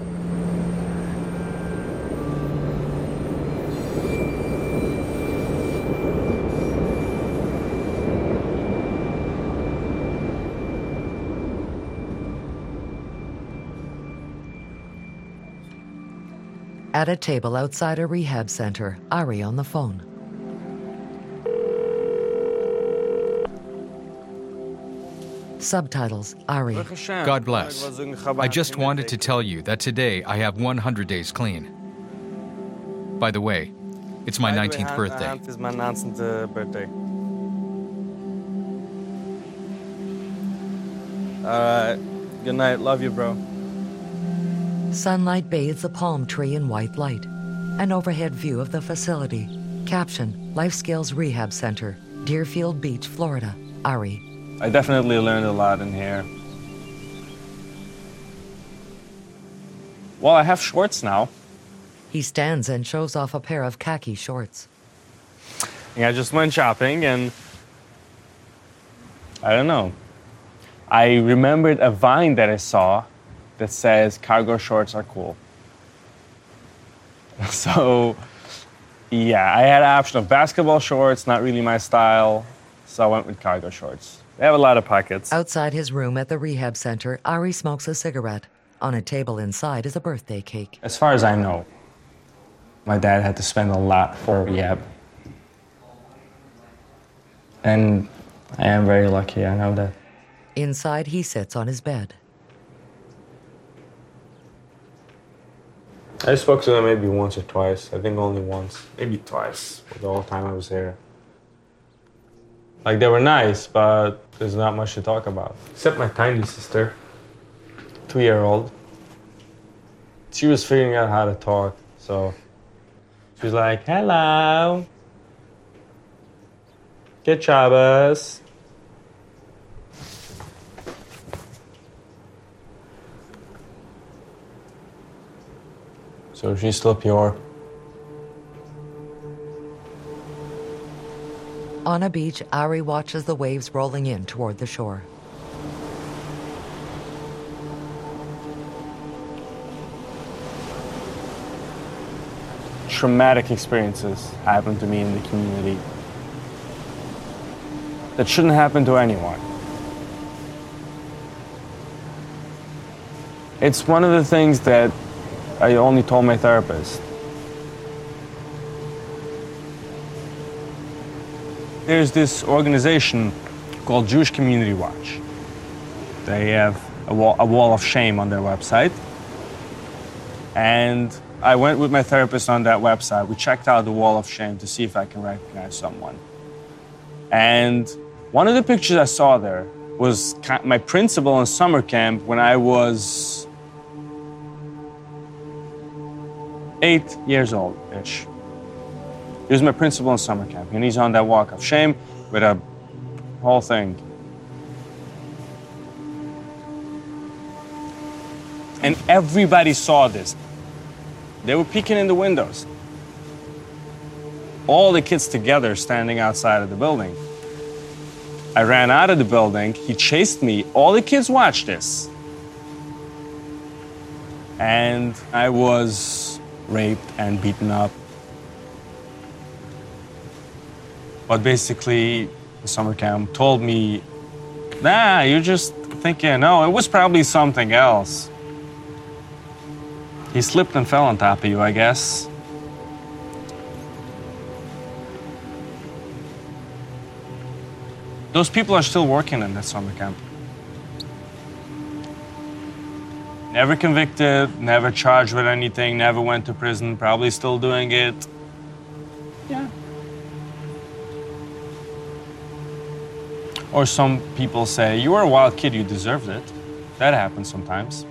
S1: At a table outside a rehab center, Ari on the phone. Subtitles, Ari.
S8: God bless. I just wanted to tell you that today I have one hundred days clean. By the way, it's my nineteenth birthday.
S9: It's my nineteenth birthday. Alright. Good night. Love you, bro.
S1: Sunlight bathes a palm tree in white light. An overhead view of the facility. Caption, Life Skills Rehab Center, Deerfield Beach, Florida. Ari.
S9: I definitely learned a lot in here. Well, I have shorts now.
S1: He stands and shows off a pair of khaki shorts.
S9: Yeah, I just went shopping and I don't know. I remembered a Vine that I saw that says cargo shorts are cool. So, yeah, I had an option of basketball shorts, not really my style, so I went with cargo shorts. They have a lot of pockets.
S1: Outside his room at the rehab center, Ari smokes a cigarette. On a table inside is a birthday cake.
S9: As far as I know, my dad had to spend a lot for rehab. And I am very lucky, I know that.
S1: Inside, he sits on his bed.
S9: I spoke to them maybe once or twice. I think only once. Maybe twice the whole time I was here. Like, they were nice, but there's not much to talk about. Except my tiny sister, two-year-old. She was figuring out how to talk, so she was like, hello. Get Shabbos. So she's still pure.
S1: On a beach, Ari watches the waves rolling in toward the shore.
S9: Traumatic experiences happen to me in the community that shouldn't happen to anyone. It's one of the things that I only told my therapist. There's this organization called Jewish Community Watch. They have a wall, a wall of shame on their website. And I went with my therapist on that website. We checked out the wall of shame to see if I can recognize someone. And one of the pictures I saw there was my principal in summer camp when I was eight years old-ish. He was my principal in summer camp, and he's on that walk of shame with a whole thing. And everybody saw this. They were peeking in the windows. All the kids together standing outside of the building. I ran out of the building. He chased me. All the kids watched this. And I was raped and beaten up. But basically, the summer camp told me, nah, you're just thinking, no, it was probably something else. He slipped and fell on top of you, I guess. Those people are still working in that summer camp. Never convicted, never charged with anything, never went to prison, probably still doing it. Yeah. Or some people say, you were a wild kid, you deserved it. That happens sometimes.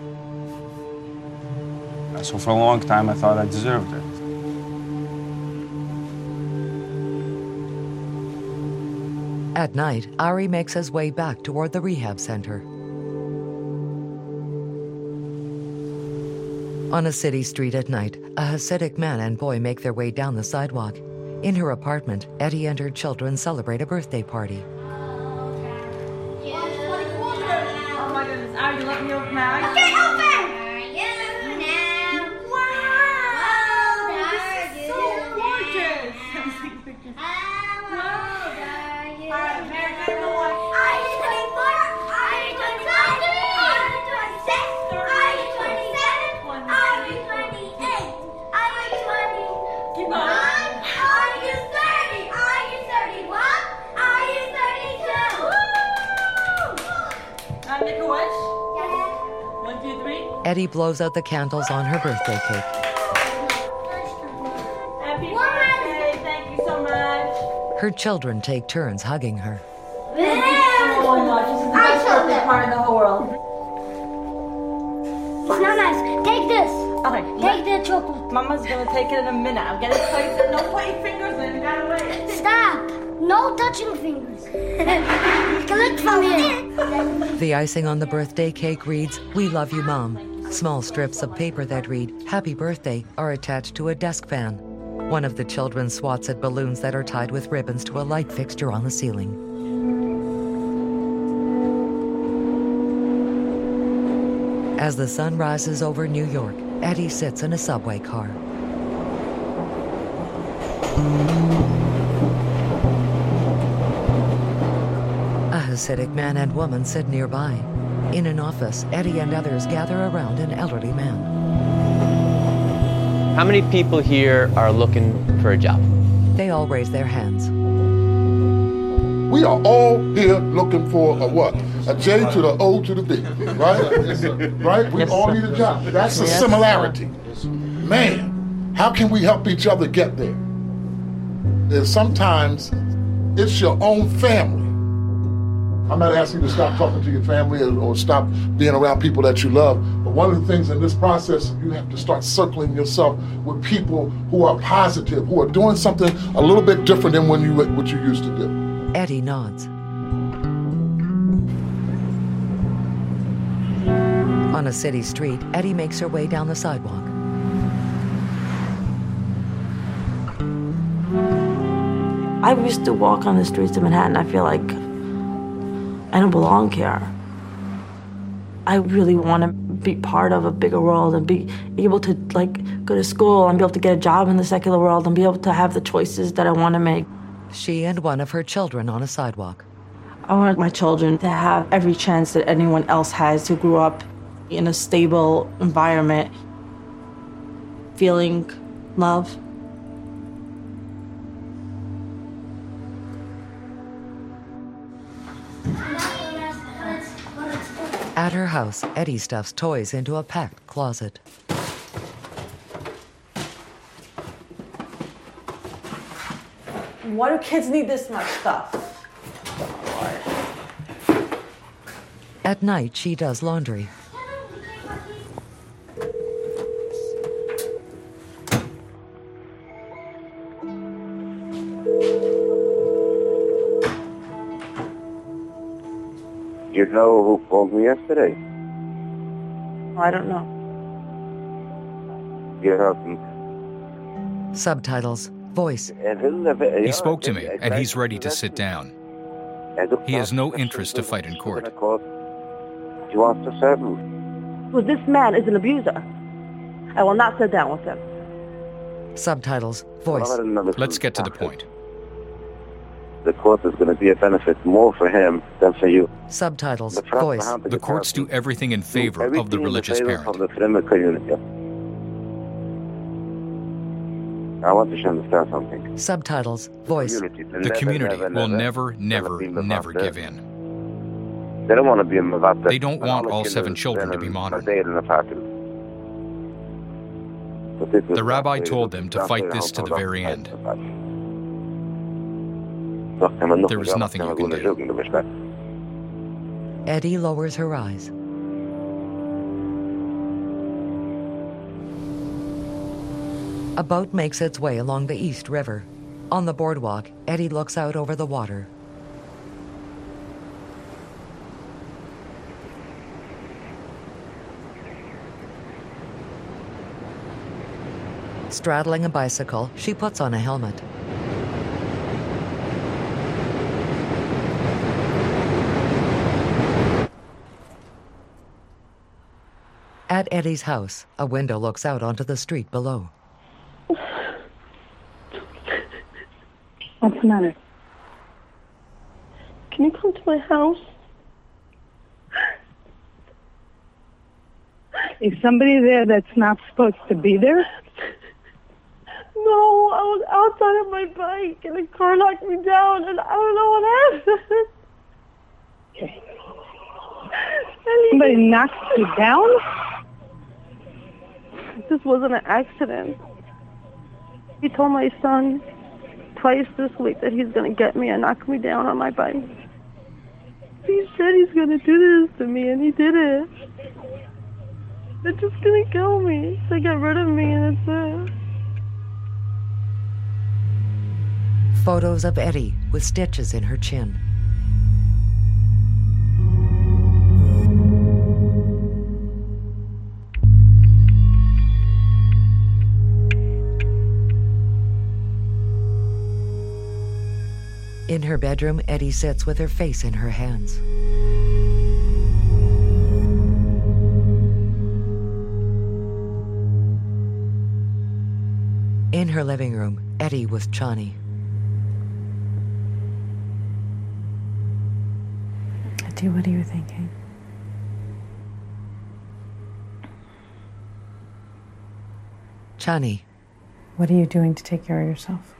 S9: So for a long time, I thought I deserved it.
S1: At night, Ari makes his way back toward the rehab center. On a city street at night, a Hasidic man and boy make their way down the sidewalk. In her apartment, Eddie and her children celebrate a birthday party.
S16: Oh my goodness, are you letting me open my eyes? Okay, open!
S1: Eddie blows out the candles on her birthday cake.
S16: Happy birthday, thank you so much.
S1: Her children take turns hugging her.
S16: Thank you so much. This is the best birthday party in the whole world.
S20: It's not nice. Take this.
S16: Okay. Take the chocolate. Mama's gonna take it in a minute. I'm getting placed. No putting fingers in. You gotta wait.
S20: Stop. No touching fingers. Collect from here.
S1: The icing on the birthday cake reads, "We love you, Mom." Small strips of paper that read, "Happy Birthday," are attached to a desk fan. One of the children swats at balloons that are tied with ribbons to a light fixture on the ceiling. As the sun rises over New York, Eddie sits in a subway car. A Hasidic man and woman sit nearby. In an office, Eddie and others gather around an elderly man.
S21: How many people here are looking for a job?
S1: They all raise their hands.
S7: We are all here looking for a what? A J to the O to the B, right? Right? We
S21: Yes,
S7: all
S21: sir.
S7: need a job. That's a
S21: Yes,
S7: similarity. Man, how can we help each other get there? And sometimes it's your own family. I'm not asking you to stop talking to your family or, or stop being around people that you love. But one of the things in this process, you have to start circling yourself with people who are positive, who are doing something a little bit different than when you what you used to do.
S1: Eddie nods. On a city street, Eddie makes her way down the sidewalk.
S4: I used to walk on the streets of Manhattan. I feel like I don't belong here. I really want to be part of a bigger world and be able to like go to school and be able to get a job in the secular world and be able to have the choices that I want to make.
S1: She and one of her children on a sidewalk.
S4: I want my children to have every chance that anyone else has who grew up in a stable environment, feeling love.
S1: At her house, Eddie stuffs toys into a packed closet.
S4: Why do kids need this much stuff?
S1: At night, she does laundry.
S22: You know who called me yesterday?
S3: I don't know.
S22: You haven't.
S1: Subtitles, voice.
S8: He spoke to me, and he's ready to sit down. He has no interest to fight in court.
S22: He wants to settle.
S3: Well, this man is an abuser. I will not sit down with him.
S1: Subtitles, voice.
S8: Let's get to the point.
S22: The court is going to be a benefit more for him than for you.
S1: Subtitles, voice.
S8: The courts do everything in favor of the religious parent.
S22: Of the Fremen community. I want you to understand something.
S1: Subtitles, voice.
S8: The community will never, never, never give in.
S22: They don't want to be in Mavata.
S8: They don't want all seven children to be modern. The rabbi told them to fight this to the very end. There is nothing you can do.
S1: Eddie lowers her eyes. A boat makes its way along the East River. On the boardwalk, Eddie looks out over the water. Straddling a bicycle, she puts on a helmet. At Eddie's house, a window looks out onto the street below.
S3: What's the matter?
S4: Can you come to my house?
S2: Is somebody there that's not supposed to be there?
S4: No, I was outside of my bike and a car knocked me down and I don't know what happened.
S2: Okay. Somebody knocked you down?
S4: This wasn't an accident. He told my son twice this week that he's going to get me and knock me down on my bike. He said he's going to do this to me, and he did it.
S16: They're just gonna kill me. They get rid of me and that's it.
S1: Photos of Eddie with stitches in her chin. In her bedroom, Eddie sits with her face in her hands. In her living room, Eddie with Chani.
S6: Eddie, what are you thinking?
S1: Chani.
S6: What are you doing to take care of yourself?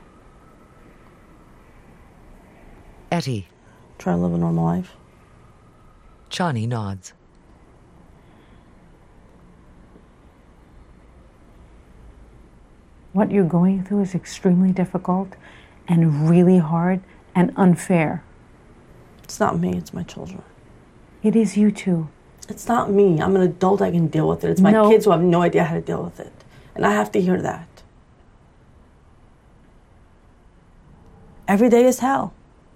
S1: Eddie.
S4: Try to live a normal life.
S1: Chani nods.
S6: What you're going through is extremely difficult and really hard and unfair.
S4: It's not me, it's my children.
S6: It is you too.
S4: It's not me. I'm an adult, I can deal with it. It's my
S6: No.
S4: kids who have no idea how to deal with it. And I have to hear that. Every day is hell.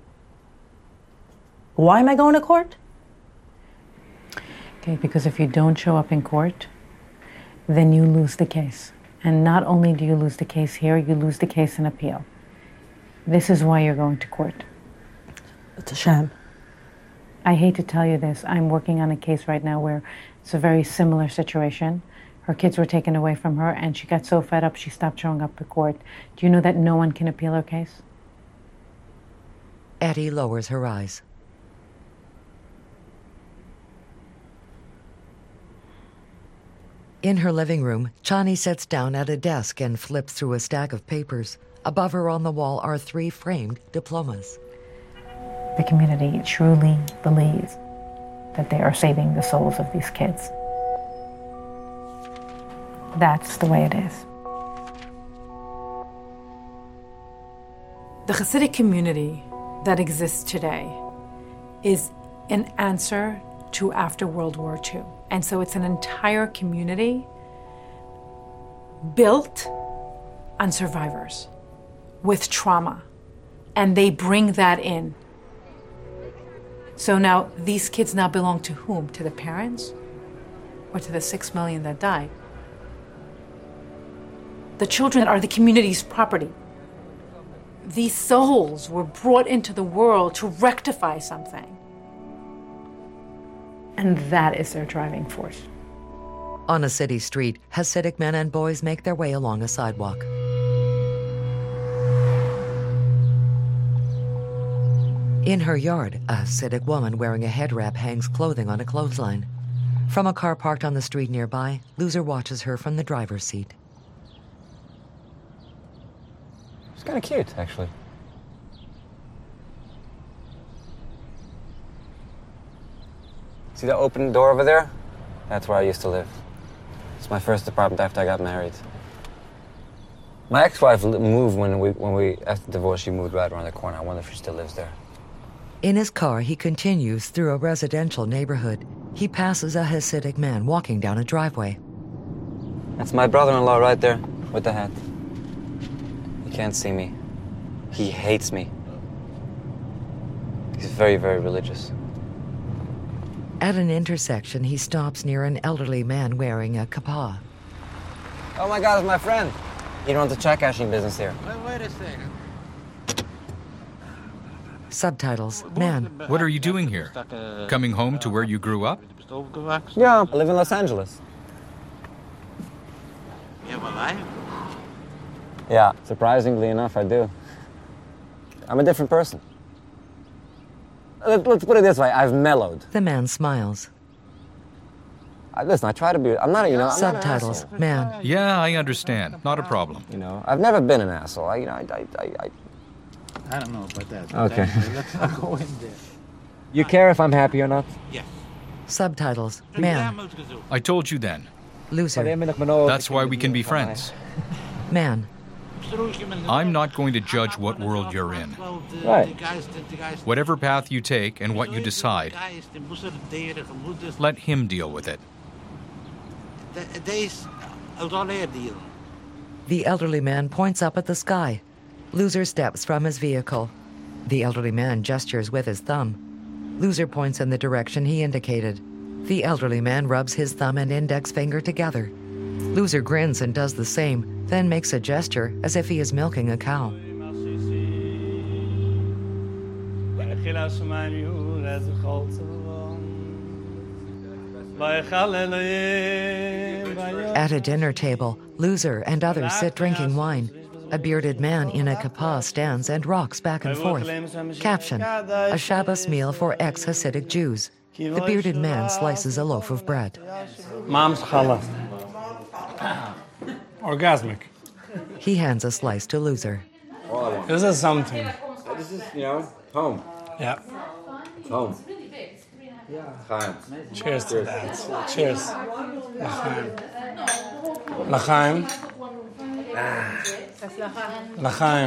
S4: Why am I going to court?
S6: Okay, because if you don't show up in court, then you lose the case. And not only do you lose the case here, you lose the case in appeal. This is why you're going to court.
S4: It's a sham.
S6: I hate to tell you this. I'm working on a case right now where it's a very similar situation. Her kids were taken away from her, and she got so fed up she stopped showing up to court. Do you know that no one can appeal her case?
S1: Eddie lowers her eyes. In her living room, Chani sits down at a desk and flips through a stack of papers. Above her on the wall are three framed diplomas.
S6: The community truly believes that they are saving the souls of these kids. That's the way it is. The Hasidic community that exists today is an answer to after World War Two. And so it's an entire community built on survivors with trauma. And they bring that in. So now these kids now belong to whom? To the parents? Or to the six million that died? The children are the community's property. These souls were brought into the world to rectify something. And that is their driving force.
S1: On a city street, Hasidic men and boys make their way along a sidewalk. In her yard, a Hasidic woman wearing a head wrap hangs clothing on a clothesline. From a car parked on the street nearby, Loser watches her from the driver's seat.
S13: It's kind of cute, actually. See that open door over there? That's where I used to live. It's my first apartment after I got married. My ex-wife moved when we, when we, after divorce, she moved right around the corner. I wonder if she still lives there.
S1: In his car, he continues through a residential neighborhood. He passes a Hasidic man walking down a driveway.
S13: That's my brother-in-law right there with the hat. He can't see me. He hates me. He's very, very religious.
S1: At an intersection, he stops near an elderly man wearing a kippah.
S13: Oh my God, it's my friend. You don't have to check cashing business here.
S5: Wait, wait a second.
S1: Subtitles, man.
S8: What are you doing here? Coming home to where you grew up?
S13: Yeah, I live in Los Angeles.
S5: You have a life?
S13: Yeah, surprisingly enough, I do. I'm a different person. Let's put it this way, I've mellowed.
S1: The man smiles.
S13: I, listen, I try to be, I'm not, you know, I'm
S1: Subtitles,
S13: not an
S1: man.
S8: Yeah, I understand. Not a problem.
S13: You know, I've never been an asshole. I, you know, I, I, I, I...
S5: I don't know about that.
S13: Okay.
S5: Anyway, let's not go in there.
S13: You care if I'm happy or not?
S5: Yes.
S1: Subtitles, man.
S8: I told you then.
S1: Loser.
S8: That's why we can be friends.
S1: Man.
S8: I'm not going to judge what world you're in.
S13: Right.
S8: Whatever path you take and what you decide, let him deal with it.
S1: The elderly man points up at the sky. Loser steps from his vehicle. The elderly man gestures with his thumb. Loser points in the direction he indicated. The elderly man rubs his thumb and index finger together. Loser grins and does the same, then makes a gesture as if he is milking a cow. At a dinner table, Loser and others sit drinking wine. A bearded man in a kippah stands and rocks back and forth. Caption: a Shabbos meal for ex-Hasidic Jews. The bearded man slices a loaf of bread.
S10: Mom's challah. Orgasmic.
S1: He hands a slice to Loser.
S10: This is something.
S13: This is, you know, home.
S10: Yeah.
S13: Home. Chaim.
S10: Cheers to that. Cheers. L'chaim. L'chaim. L'chaim.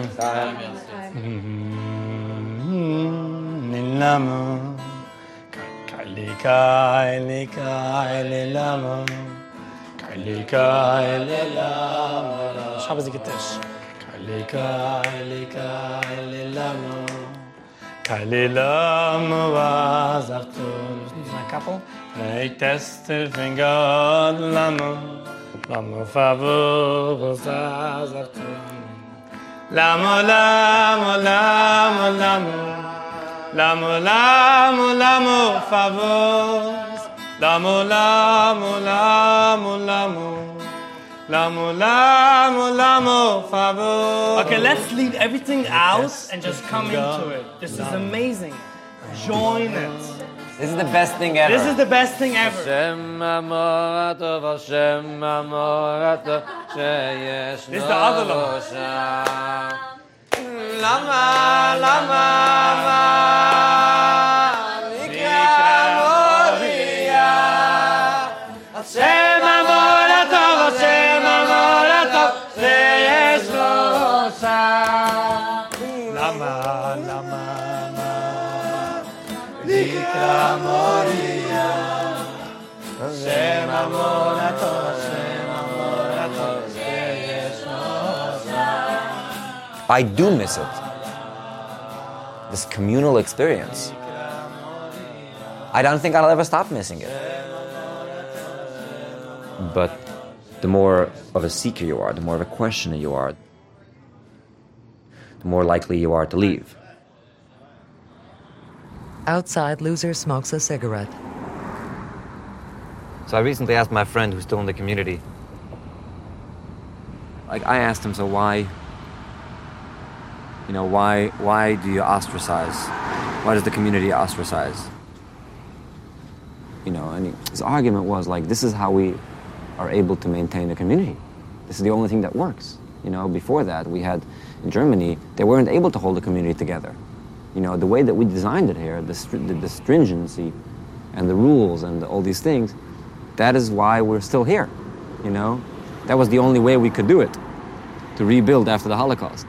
S10: Nilamu. Kaili kaili kaili lamu. Kaili kaili lamu. Shabbos Gitesh. Kaili kaili kaili lamu. Kaili lamu wazartul. Is my couple? Nei testel fingad lamu. Lamu favor wazartul. Lamu lamu lamu lamu. Lamu lamu lamu favor. Lamu lamu lamu lamu. Lamu lamu lamu favor. Okay, let's leave everything out and just come into it. This is amazing. Join it.
S13: This is the best thing ever.
S10: This is the best thing ever. This is the other love.
S13: Lama, lama, lama. I do miss it. This communal experience. I don't think I'll ever stop missing it. But the more of a seeker you are, the more of a questioner you are, the more likely you are to leave.
S1: Outside, Loser smokes a cigarette.
S13: So I recently asked my friend who's still in the community. Like, I asked him, so why, you know, why, why do you ostracize? Why does the community ostracize? You know, and his argument was like, this is how we are able to maintain a community. This is the only thing that works. You know, before that, we had, in Germany, they weren't able to hold a community together. You know, the way that we designed it here, the, the, the stringency and the rules and all these things, that is why we're still here, you know? That was the only way we could do it, to rebuild after the Holocaust.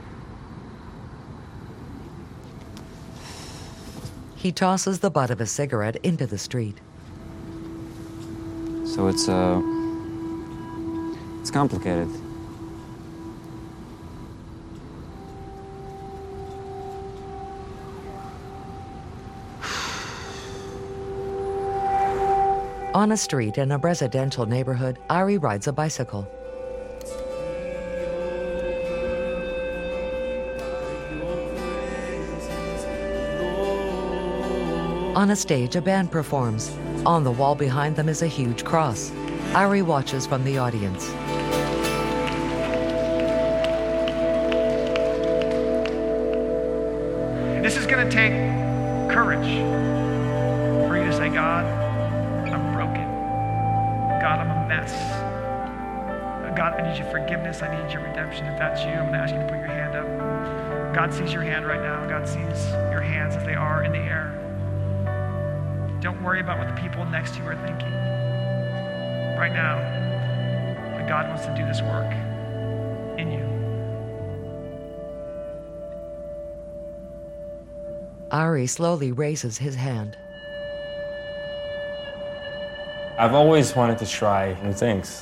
S1: He tosses the butt of a cigarette into the street.
S13: So it's, uh, it's complicated.
S1: On a street in a residential neighborhood, Ari rides a bicycle. On a stage, a band performs. On the wall behind them is a huge cross. Ari watches from the audience.
S11: This is going to take courage for you to say, God, I'm broken. God, I'm a mess. God, I need your forgiveness. I need your redemption. If that's you, I'm going to ask you to put your hand up. God sees your hand right now. God sees your hands as they are in the air. Don't worry about what the people next to you are thinking. Right now, but God wants to do this work in you.
S1: Ari slowly raises his hand.
S9: I've always wanted to try new things.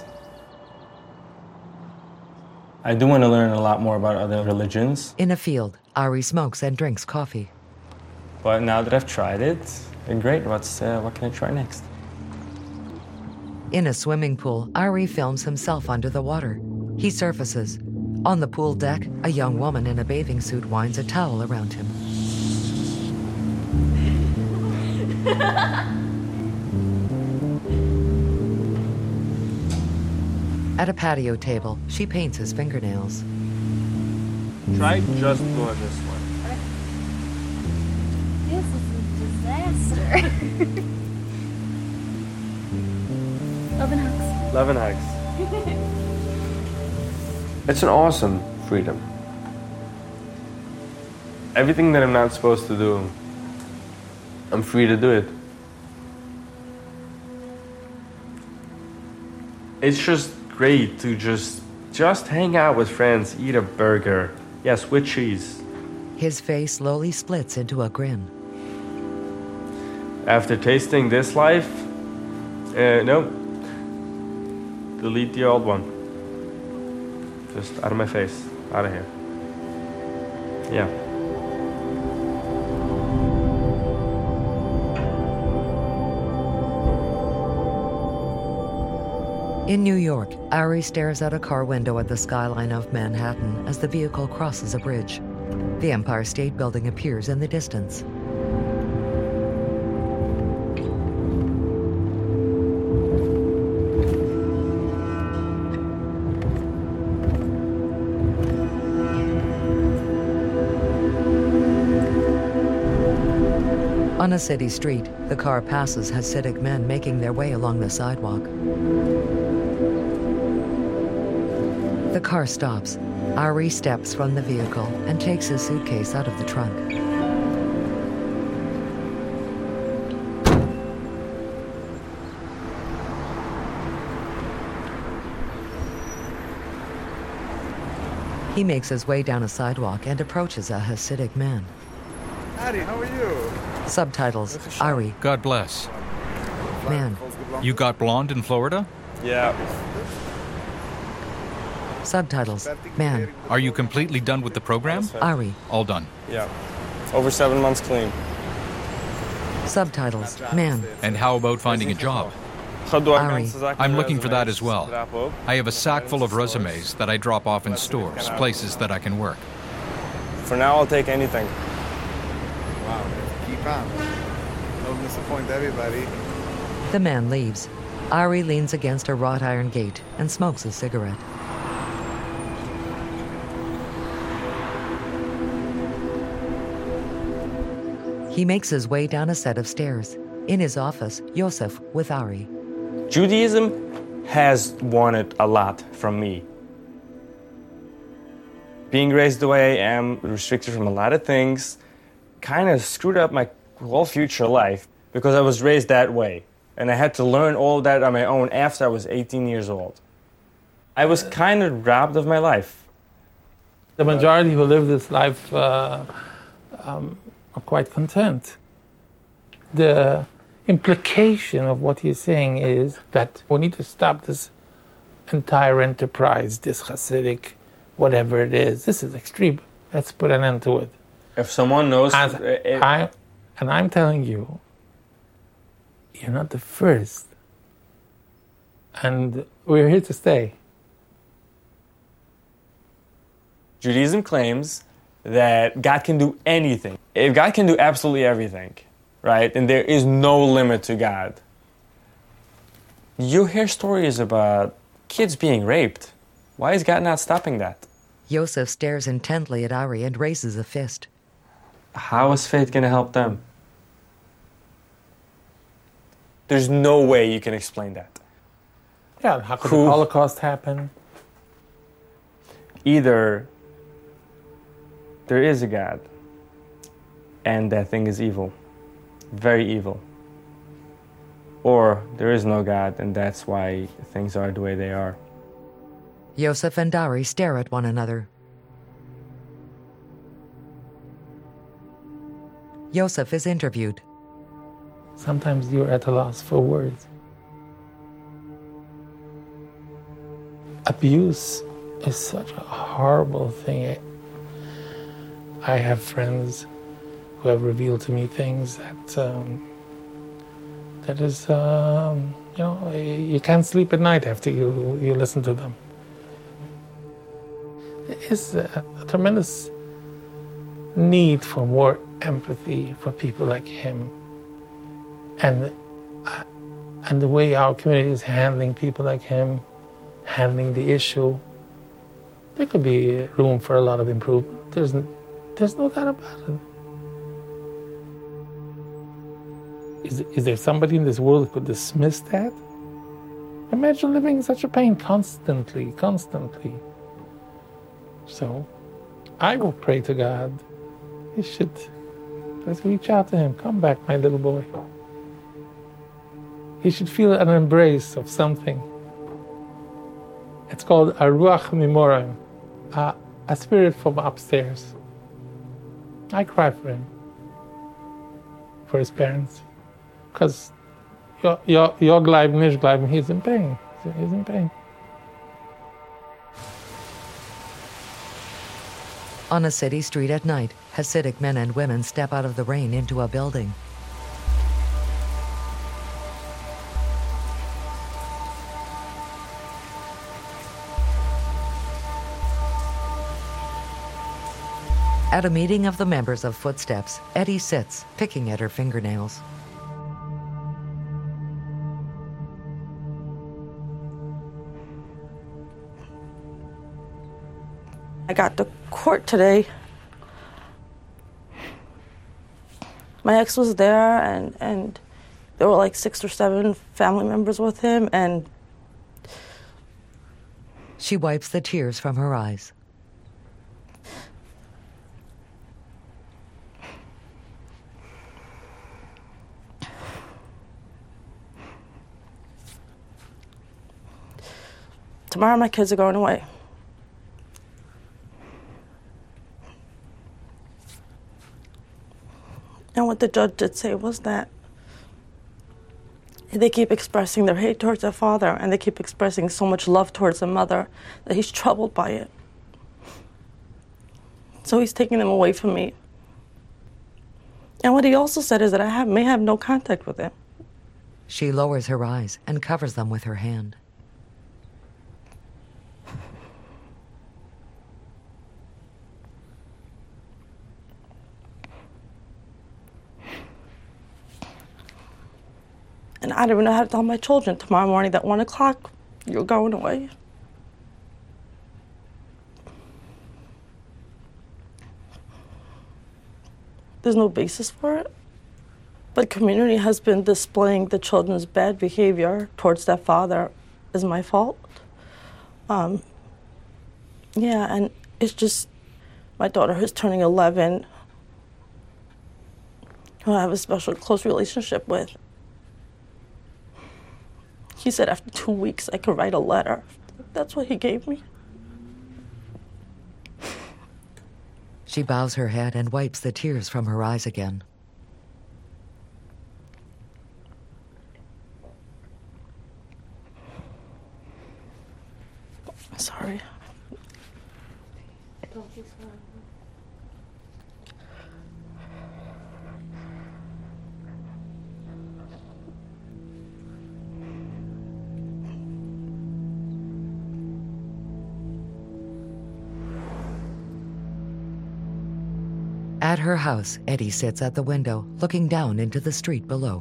S9: I do want to learn a lot more about other religions.
S1: In a field, Ari smokes and drinks coffee.
S9: But now that I've tried it, great, what's, uh, what can I try next?
S1: In a swimming pool, Ari films himself under the water. He surfaces. On the pool deck, a young woman in a bathing suit winds a towel around him. At a patio table, she paints his fingernails.
S9: Try just doing this one.
S20: This is a disaster. Love and hugs.
S9: Love and hugs. It's an awesome freedom. Everything that I'm not supposed to do, I'm free to do it. It's just great to just just hang out with friends, eat a burger. Yes, with cheese.
S1: His face slowly splits into a grin.
S9: After tasting this life, uh, no. Delete the old one. Just out of my face. Out of here. Yeah.
S1: In New York, Ari stares out a car window at the skyline of Manhattan as the vehicle crosses a bridge. The Empire State Building appears in the distance. On a city street, the car passes Hasidic men making their way along the sidewalk. The car stops. Ari steps from the vehicle and takes his suitcase out of the trunk. He makes his way down a sidewalk and approaches a Hasidic man.
S18: Ari, how are you?
S1: Subtitles, Ari.
S8: God bless.
S1: Man.
S8: You got blonde in Florida?
S9: Yeah.
S1: Subtitles, man.
S8: Are you completely done with the program?
S1: Ari.
S8: All done.
S9: Yeah. Over seven months clean.
S1: Subtitles, man.
S8: And how about finding a job?
S1: Ari.
S8: I'm looking for that as well. I have a sack full of resumes that I drop off in stores, places that I can work.
S9: For now, I'll take anything.
S18: Wow, keep on. Don't disappoint everybody.
S1: The man leaves. Ari leans against a wrought iron gate and smokes a cigarette. He makes his way down a set of stairs. In his office, Yosef with Ari.
S9: Judaism has wanted a lot from me. Being raised the way I am, restricted from a lot of things, kind of screwed up my whole future life because I was raised that way. And I had to learn all that on my own after I was eighteen years old. I was kind of robbed of my life.
S10: The majority who live this life uh, um, are quite content. The implication of what he's saying is that we need to stop this entire enterprise, this Hasidic, whatever it is. This is extreme. Let's put an end to it.
S9: If someone knows...
S10: And,
S9: it,
S10: I, and I'm telling you, you're not the first. And we're here to stay.
S9: Judaism claims that God can do anything. If God can do absolutely everything, right, and there is no limit to God. You hear stories about kids being raped. Why is God not stopping that?
S1: Yosef stares intently at Ari and raises a fist.
S9: How is faith going to help them? There's no way you can explain that.
S10: Yeah, how could
S9: Who,
S10: the Holocaust happen?
S9: Either there is a God, and that thing is evil, very evil. Or there is no God, and that's why things are the way they are.
S1: Yosef and Ari stare at one another. Yosef is interviewed.
S10: Sometimes you're at a loss for words. abuse is such a horrible thing. I have friends who have revealed to me things that um, that is, um, you know, you can't sleep at night after you, you listen to them. There is a, a tremendous need for more empathy for people like him. And, uh, and the way our community is handling people like him, handling the issue, there could be room for a lot of improvement. There's, there's no doubt about it. Is, is there somebody in this world who could dismiss that? Imagine living in such a pain constantly, constantly. So, I will pray to God. He should, let's reach out to him. Come back, my little boy. He should feel an embrace of something. It's called a ruach mimorim, a, a spirit from upstairs. I cry for him, for his parents, because your your your gleib, nicht gleib, he's in pain. He's in pain.
S1: On a city street at night, Hasidic men and women step out of the rain into a building. At a meeting of the members of Footsteps, Eddie sits, picking at her fingernails.
S4: I got to court today. My ex was there, and, and there were like six or seven family members with him, and...
S1: She wipes the tears from her eyes.
S4: Tomorrow my kids are going away. And what the judge did say was that they keep expressing their hate towards their father, and they keep expressing so much love towards their mother that he's troubled by it. So he's taking them away from me. And what he also said is that I have, may have no contact with him.
S1: She lowers her eyes and covers them with her hand.
S4: And I don't even know how to tell my children tomorrow morning that one o'clock, you're going away. There's no basis for it. But the community has been displaying the children's bad behavior towards their father is my fault. Um, yeah, and it's just my daughter who's turning eleven, who I have a special close relationship with. He said after two weeks I could write a letter. That's what he gave me.
S1: She bows her head and wipes the tears from her eyes again.
S4: Sorry.
S20: Don't be sorry.
S1: At her house, Eddie sits at the window, looking down into the street below.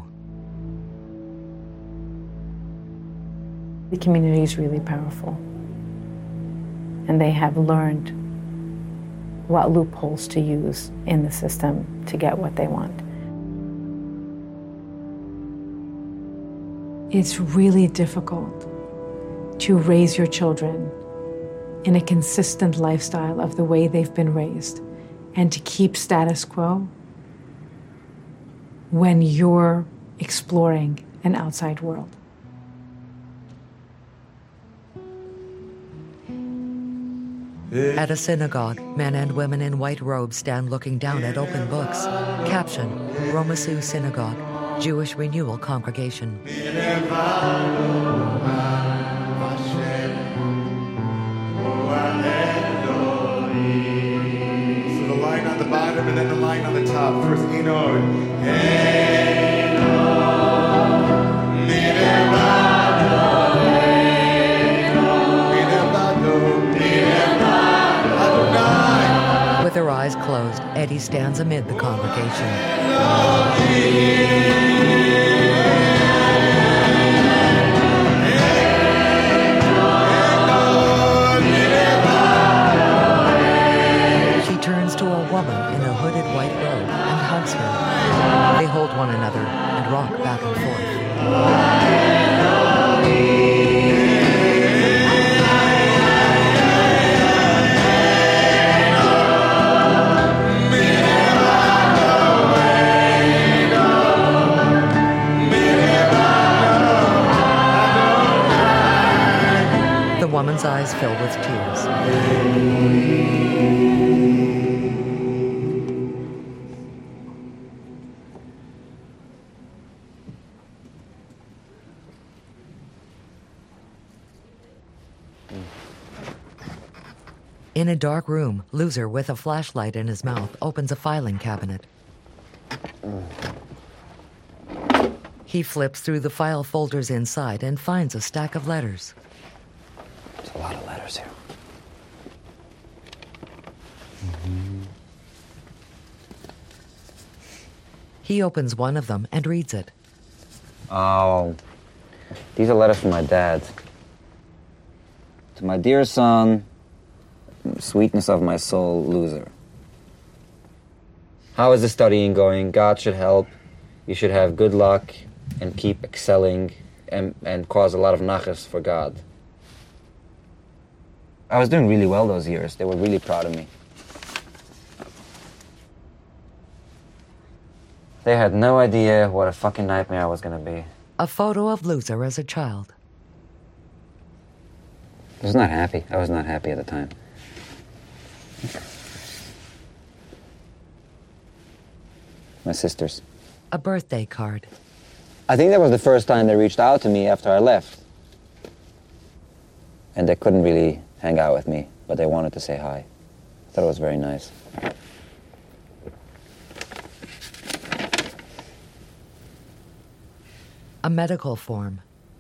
S6: The community is really powerful, and they have learned what loopholes to use in the system to get what they want. It's really difficult to raise your children in a consistent lifestyle of the way they've been raised, and to keep status quo when you're exploring an outside world.
S1: At a synagogue, men and women in white robes stand looking down at open books. Caption, Romasu Synagogue, Jewish Renewal Congregation.
S12: and then the line on the top. First, Enor.
S1: With her eyes closed, Eddie stands amid the congregation. She turns to a woman in a hooded white robe and hugs her. They hold one another and rock back and forth. The woman's eyes fill with tears. In a dark room, Loser, with a flashlight in his mouth, opens a filing cabinet. He flips through the file folders inside and finds a stack of letters.
S13: There's a lot of letters here.
S1: Mm-hmm. He opens one of them and reads it.
S13: Oh, these are letters from my dad. To my dear son, sweetness of my soul, Loser. How is the studying going? God should help. You should have good luck and keep excelling and, and cause a lot of nachas for God. I was doing really well those years. They were really proud of me. They had no idea what a fucking nightmare I was gonna be.
S1: A photo of Loser as a child.
S13: I was not happy. I was not happy at the time. My sisters.
S1: A birthday card.
S13: I think that was the first time they reached out to me after I left. And they couldn't really hang out with me, but they wanted to say hi. I thought it was very nice.
S1: A medical form.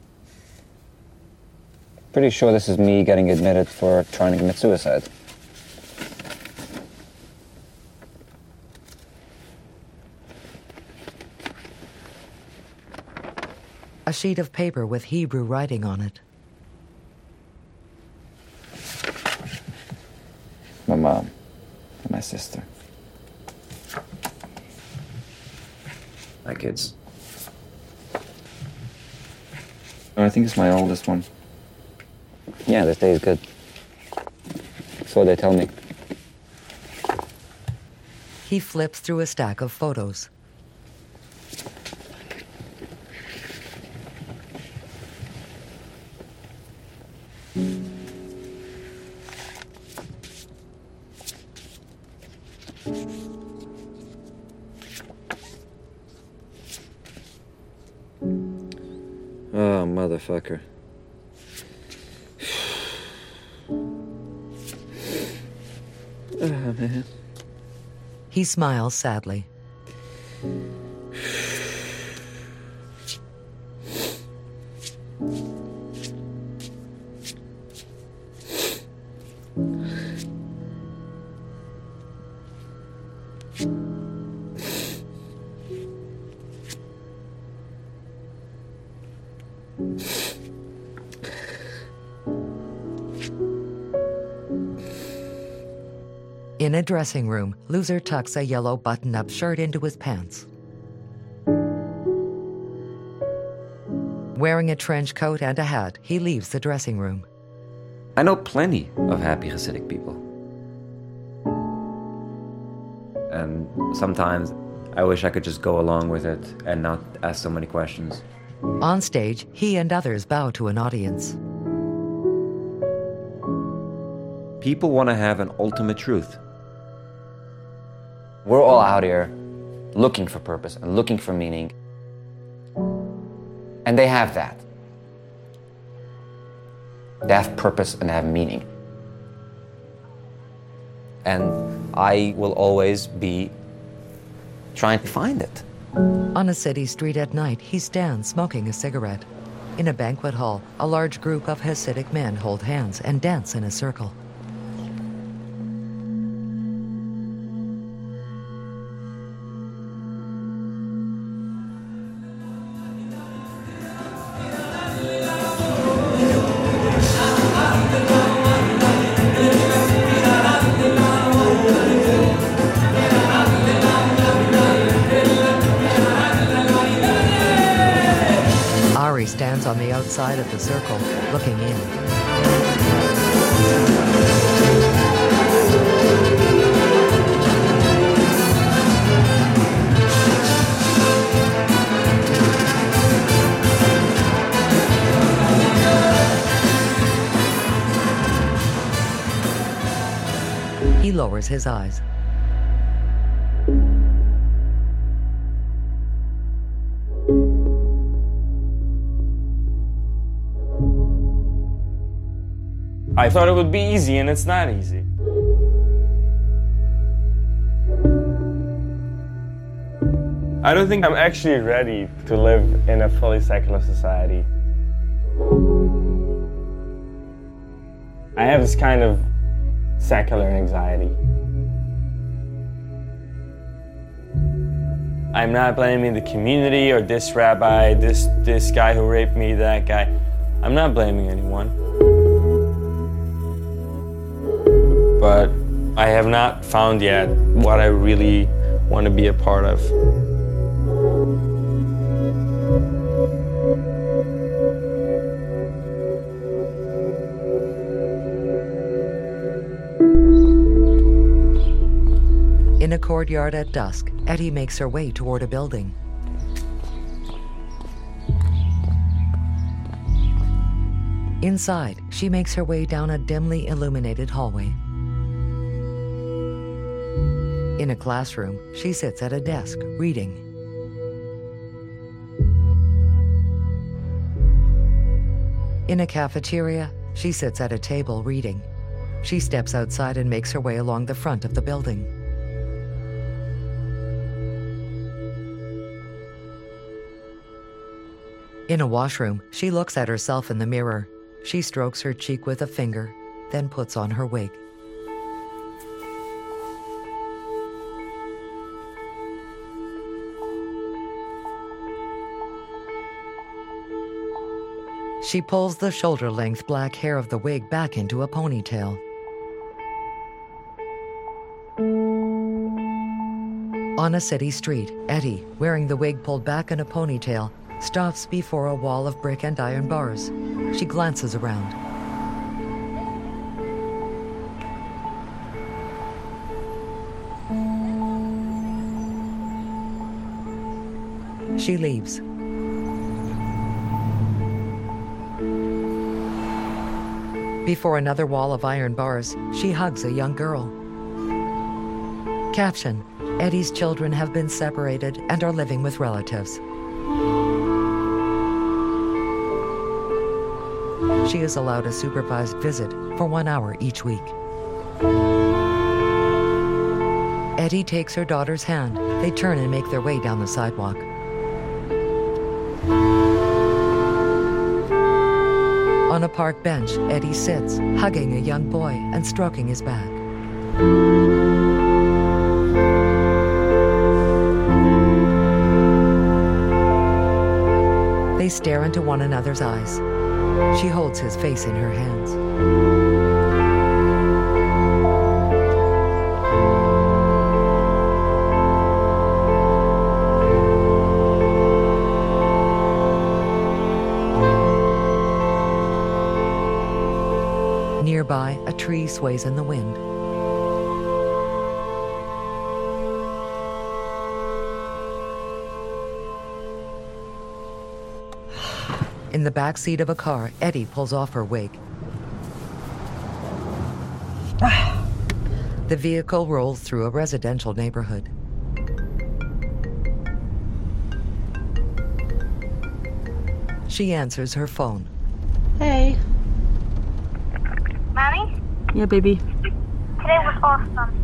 S13: Pretty sure this is me getting admitted for trying to commit suicide.
S1: A sheet of paper with Hebrew writing on it.
S13: My mom and my sister. My kids. Oh, I think it's my oldest one. Yeah, this day is good. That's what they tell me.
S1: He flips through a stack of photos.
S13: Oh, motherfucker. Oh, man.
S1: He smiles sadly. In a dressing room, Loser tucks a yellow button-up shirt into his pants. Wearing a trench coat and a hat, he leaves the dressing room.
S13: I know plenty of happy Hasidic people. And sometimes I wish I could just go along with it and not ask so many questions.
S1: On stage, he and others bow to an audience.
S13: People want to have an ultimate truth. We're all out here looking for purpose and looking for meaning. And they have that. They have purpose and they have meaning. And I will always be trying to find it.
S1: On a city street at night, he stands smoking a cigarette. In a banquet hall, a large group of Hasidic men hold hands and dance in a circle. Ari stands on the outside of the circle, looking in. He lowers his eyes.
S9: I thought it would be easy, and it's not easy. I don't think I'm actually ready to live in a fully secular society. I have this kind of secular anxiety. I'm not blaming the community or this rabbi, this, this guy who raped me, that guy. I'm not blaming anyone. But I have not found yet what I really want to be a part of.
S1: In a courtyard at dusk, Eddie makes her way toward a building. Inside, she makes her way down a dimly illuminated hallway. In a classroom, she sits at a desk, reading. In a cafeteria, she sits at a table, reading. She steps outside and makes her way along the front of the building. In a washroom, she looks at herself in the mirror. She strokes her cheek with a finger, then puts on her wig. She pulls the shoulder-length black hair of the wig back into a ponytail. On a city street, Eddie, wearing the wig pulled back in a ponytail, stops before a wall of brick and iron bars. She glances around. She leaves. Before another wall of iron bars, she hugs a young girl. Caption: Eddie's children have been separated and are living with relatives. She is allowed a supervised visit for one hour each week. Eddie takes her daughter's hand. They turn and make their way down the sidewalk. On a park bench, Eddie sits, hugging a young boy and stroking his back. They stare into one another's eyes. She holds his face in her hands. Nearby, a tree sways in the wind. In the back seat of a car, Eddie pulls off her wig. The vehicle rolls through a residential neighborhood. She answers her phone.
S16: Hey.
S2: Mommy?
S16: Yeah, baby.
S2: Today was awesome.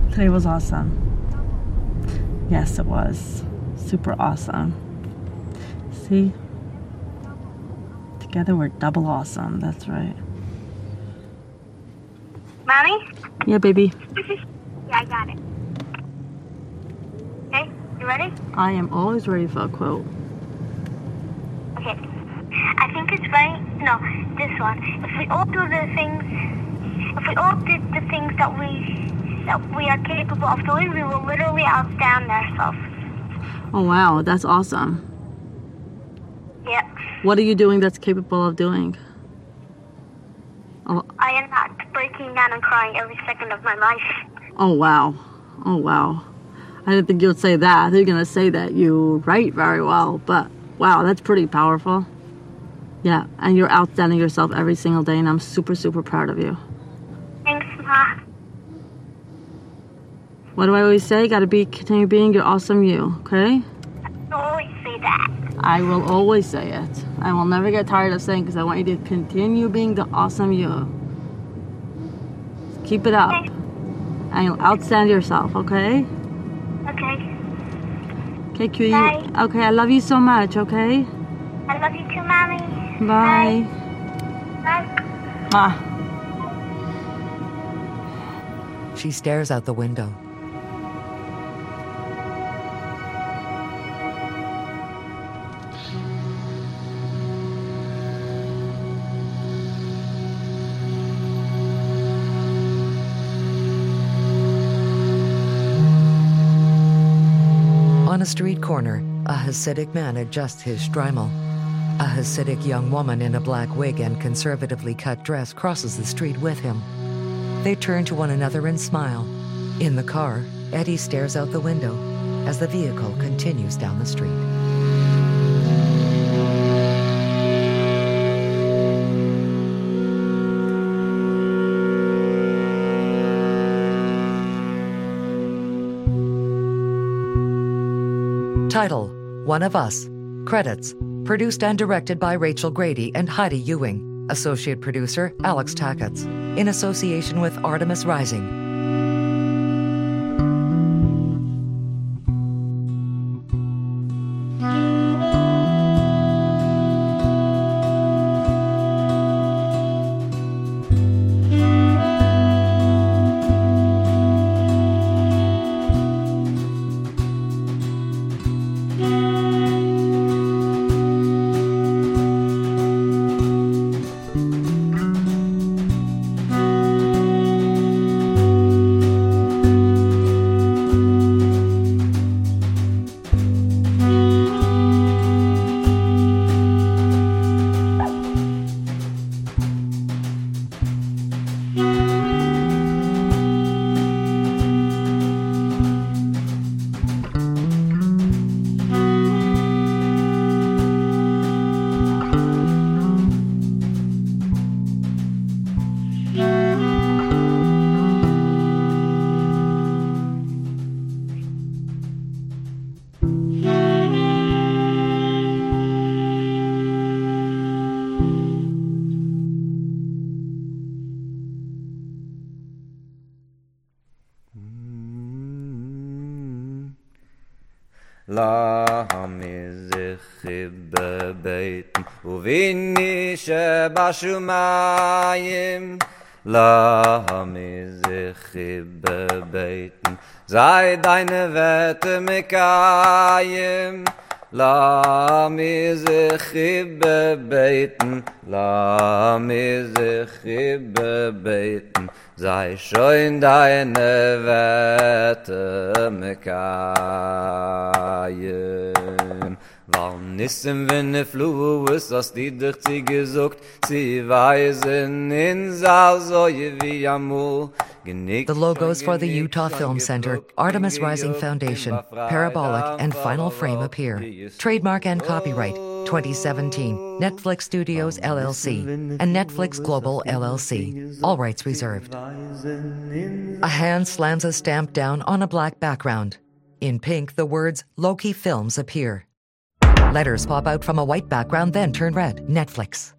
S4: Today was awesome. Yes, it was. Super awesome. See? Together we're double awesome. That's right.
S2: Mommy?
S4: Yeah, baby.
S2: Yeah, I got it. Okay, you ready?
S4: I am always ready for a quote.
S2: Okay. I think it's right. No, this one. If we all do the things, if we all did the things that we that we are capable of doing, we will literally outstand ourselves.
S4: Oh, wow. That's awesome.
S2: Yep.
S4: What are you doing that's capable of doing? Oh,
S2: I am not breaking down and crying every second of my life.
S4: oh wow. Oh, wow. I didn't think you would say that. They're going to say that you write very well, but wow, that's pretty powerful. Yeah, and you're outstanding yourself every single day, and I'm super, super proud of you.
S2: Thanks, Ma.
S4: What do I always say? Gotta be, continue being your awesome you, okay?
S2: You always say that.
S4: I will always say it. I will never get tired of saying, because I want you to continue being the awesome you. Keep it up.
S2: Okay.
S4: And you'll outstand yourself, okay?
S2: Okay.
S4: Okay, cutie.
S2: Bye.
S4: Okay, I love you so much, okay?
S2: I love you too, Mommy.
S4: Bye.
S2: Bye.
S4: Ah.
S1: She stares out the window. On a street corner, a Hasidic man adjusts his shtreimel. A Hasidic young woman in a black wig and conservatively cut dress crosses the street with him. They turn to one another and smile. In the car, Eddie stares out the window as the vehicle continues down the street. Title, One of Us. Credits, produced and directed by Rachel Grady and Heidi Ewing. Associate producer, Alex Tacketts. In association with Artemis Rising.
S14: La hamizich bebeten uvini shebashumayim La hamizich bebeten sei deine Wette mekayim La hamizich bebeten La hamizich bebeten sei schon deine Wette mekayim Wann nissen wenn ne Flues aus die dich sie gesucht sie weisen in Salsoje wie amul
S1: The logos for the Utah Film Center, Artemis Rising Foundation, Parabolic, and Final Frame appear. Trademark and copyright twenty seventeen, Netflix Studios L L C and Netflix Global L L C. All rights reserved. A hand slams a stamp down on a black background. In pink, the words Loki Films appear. Letters pop out from a white background, then turn red. Netflix.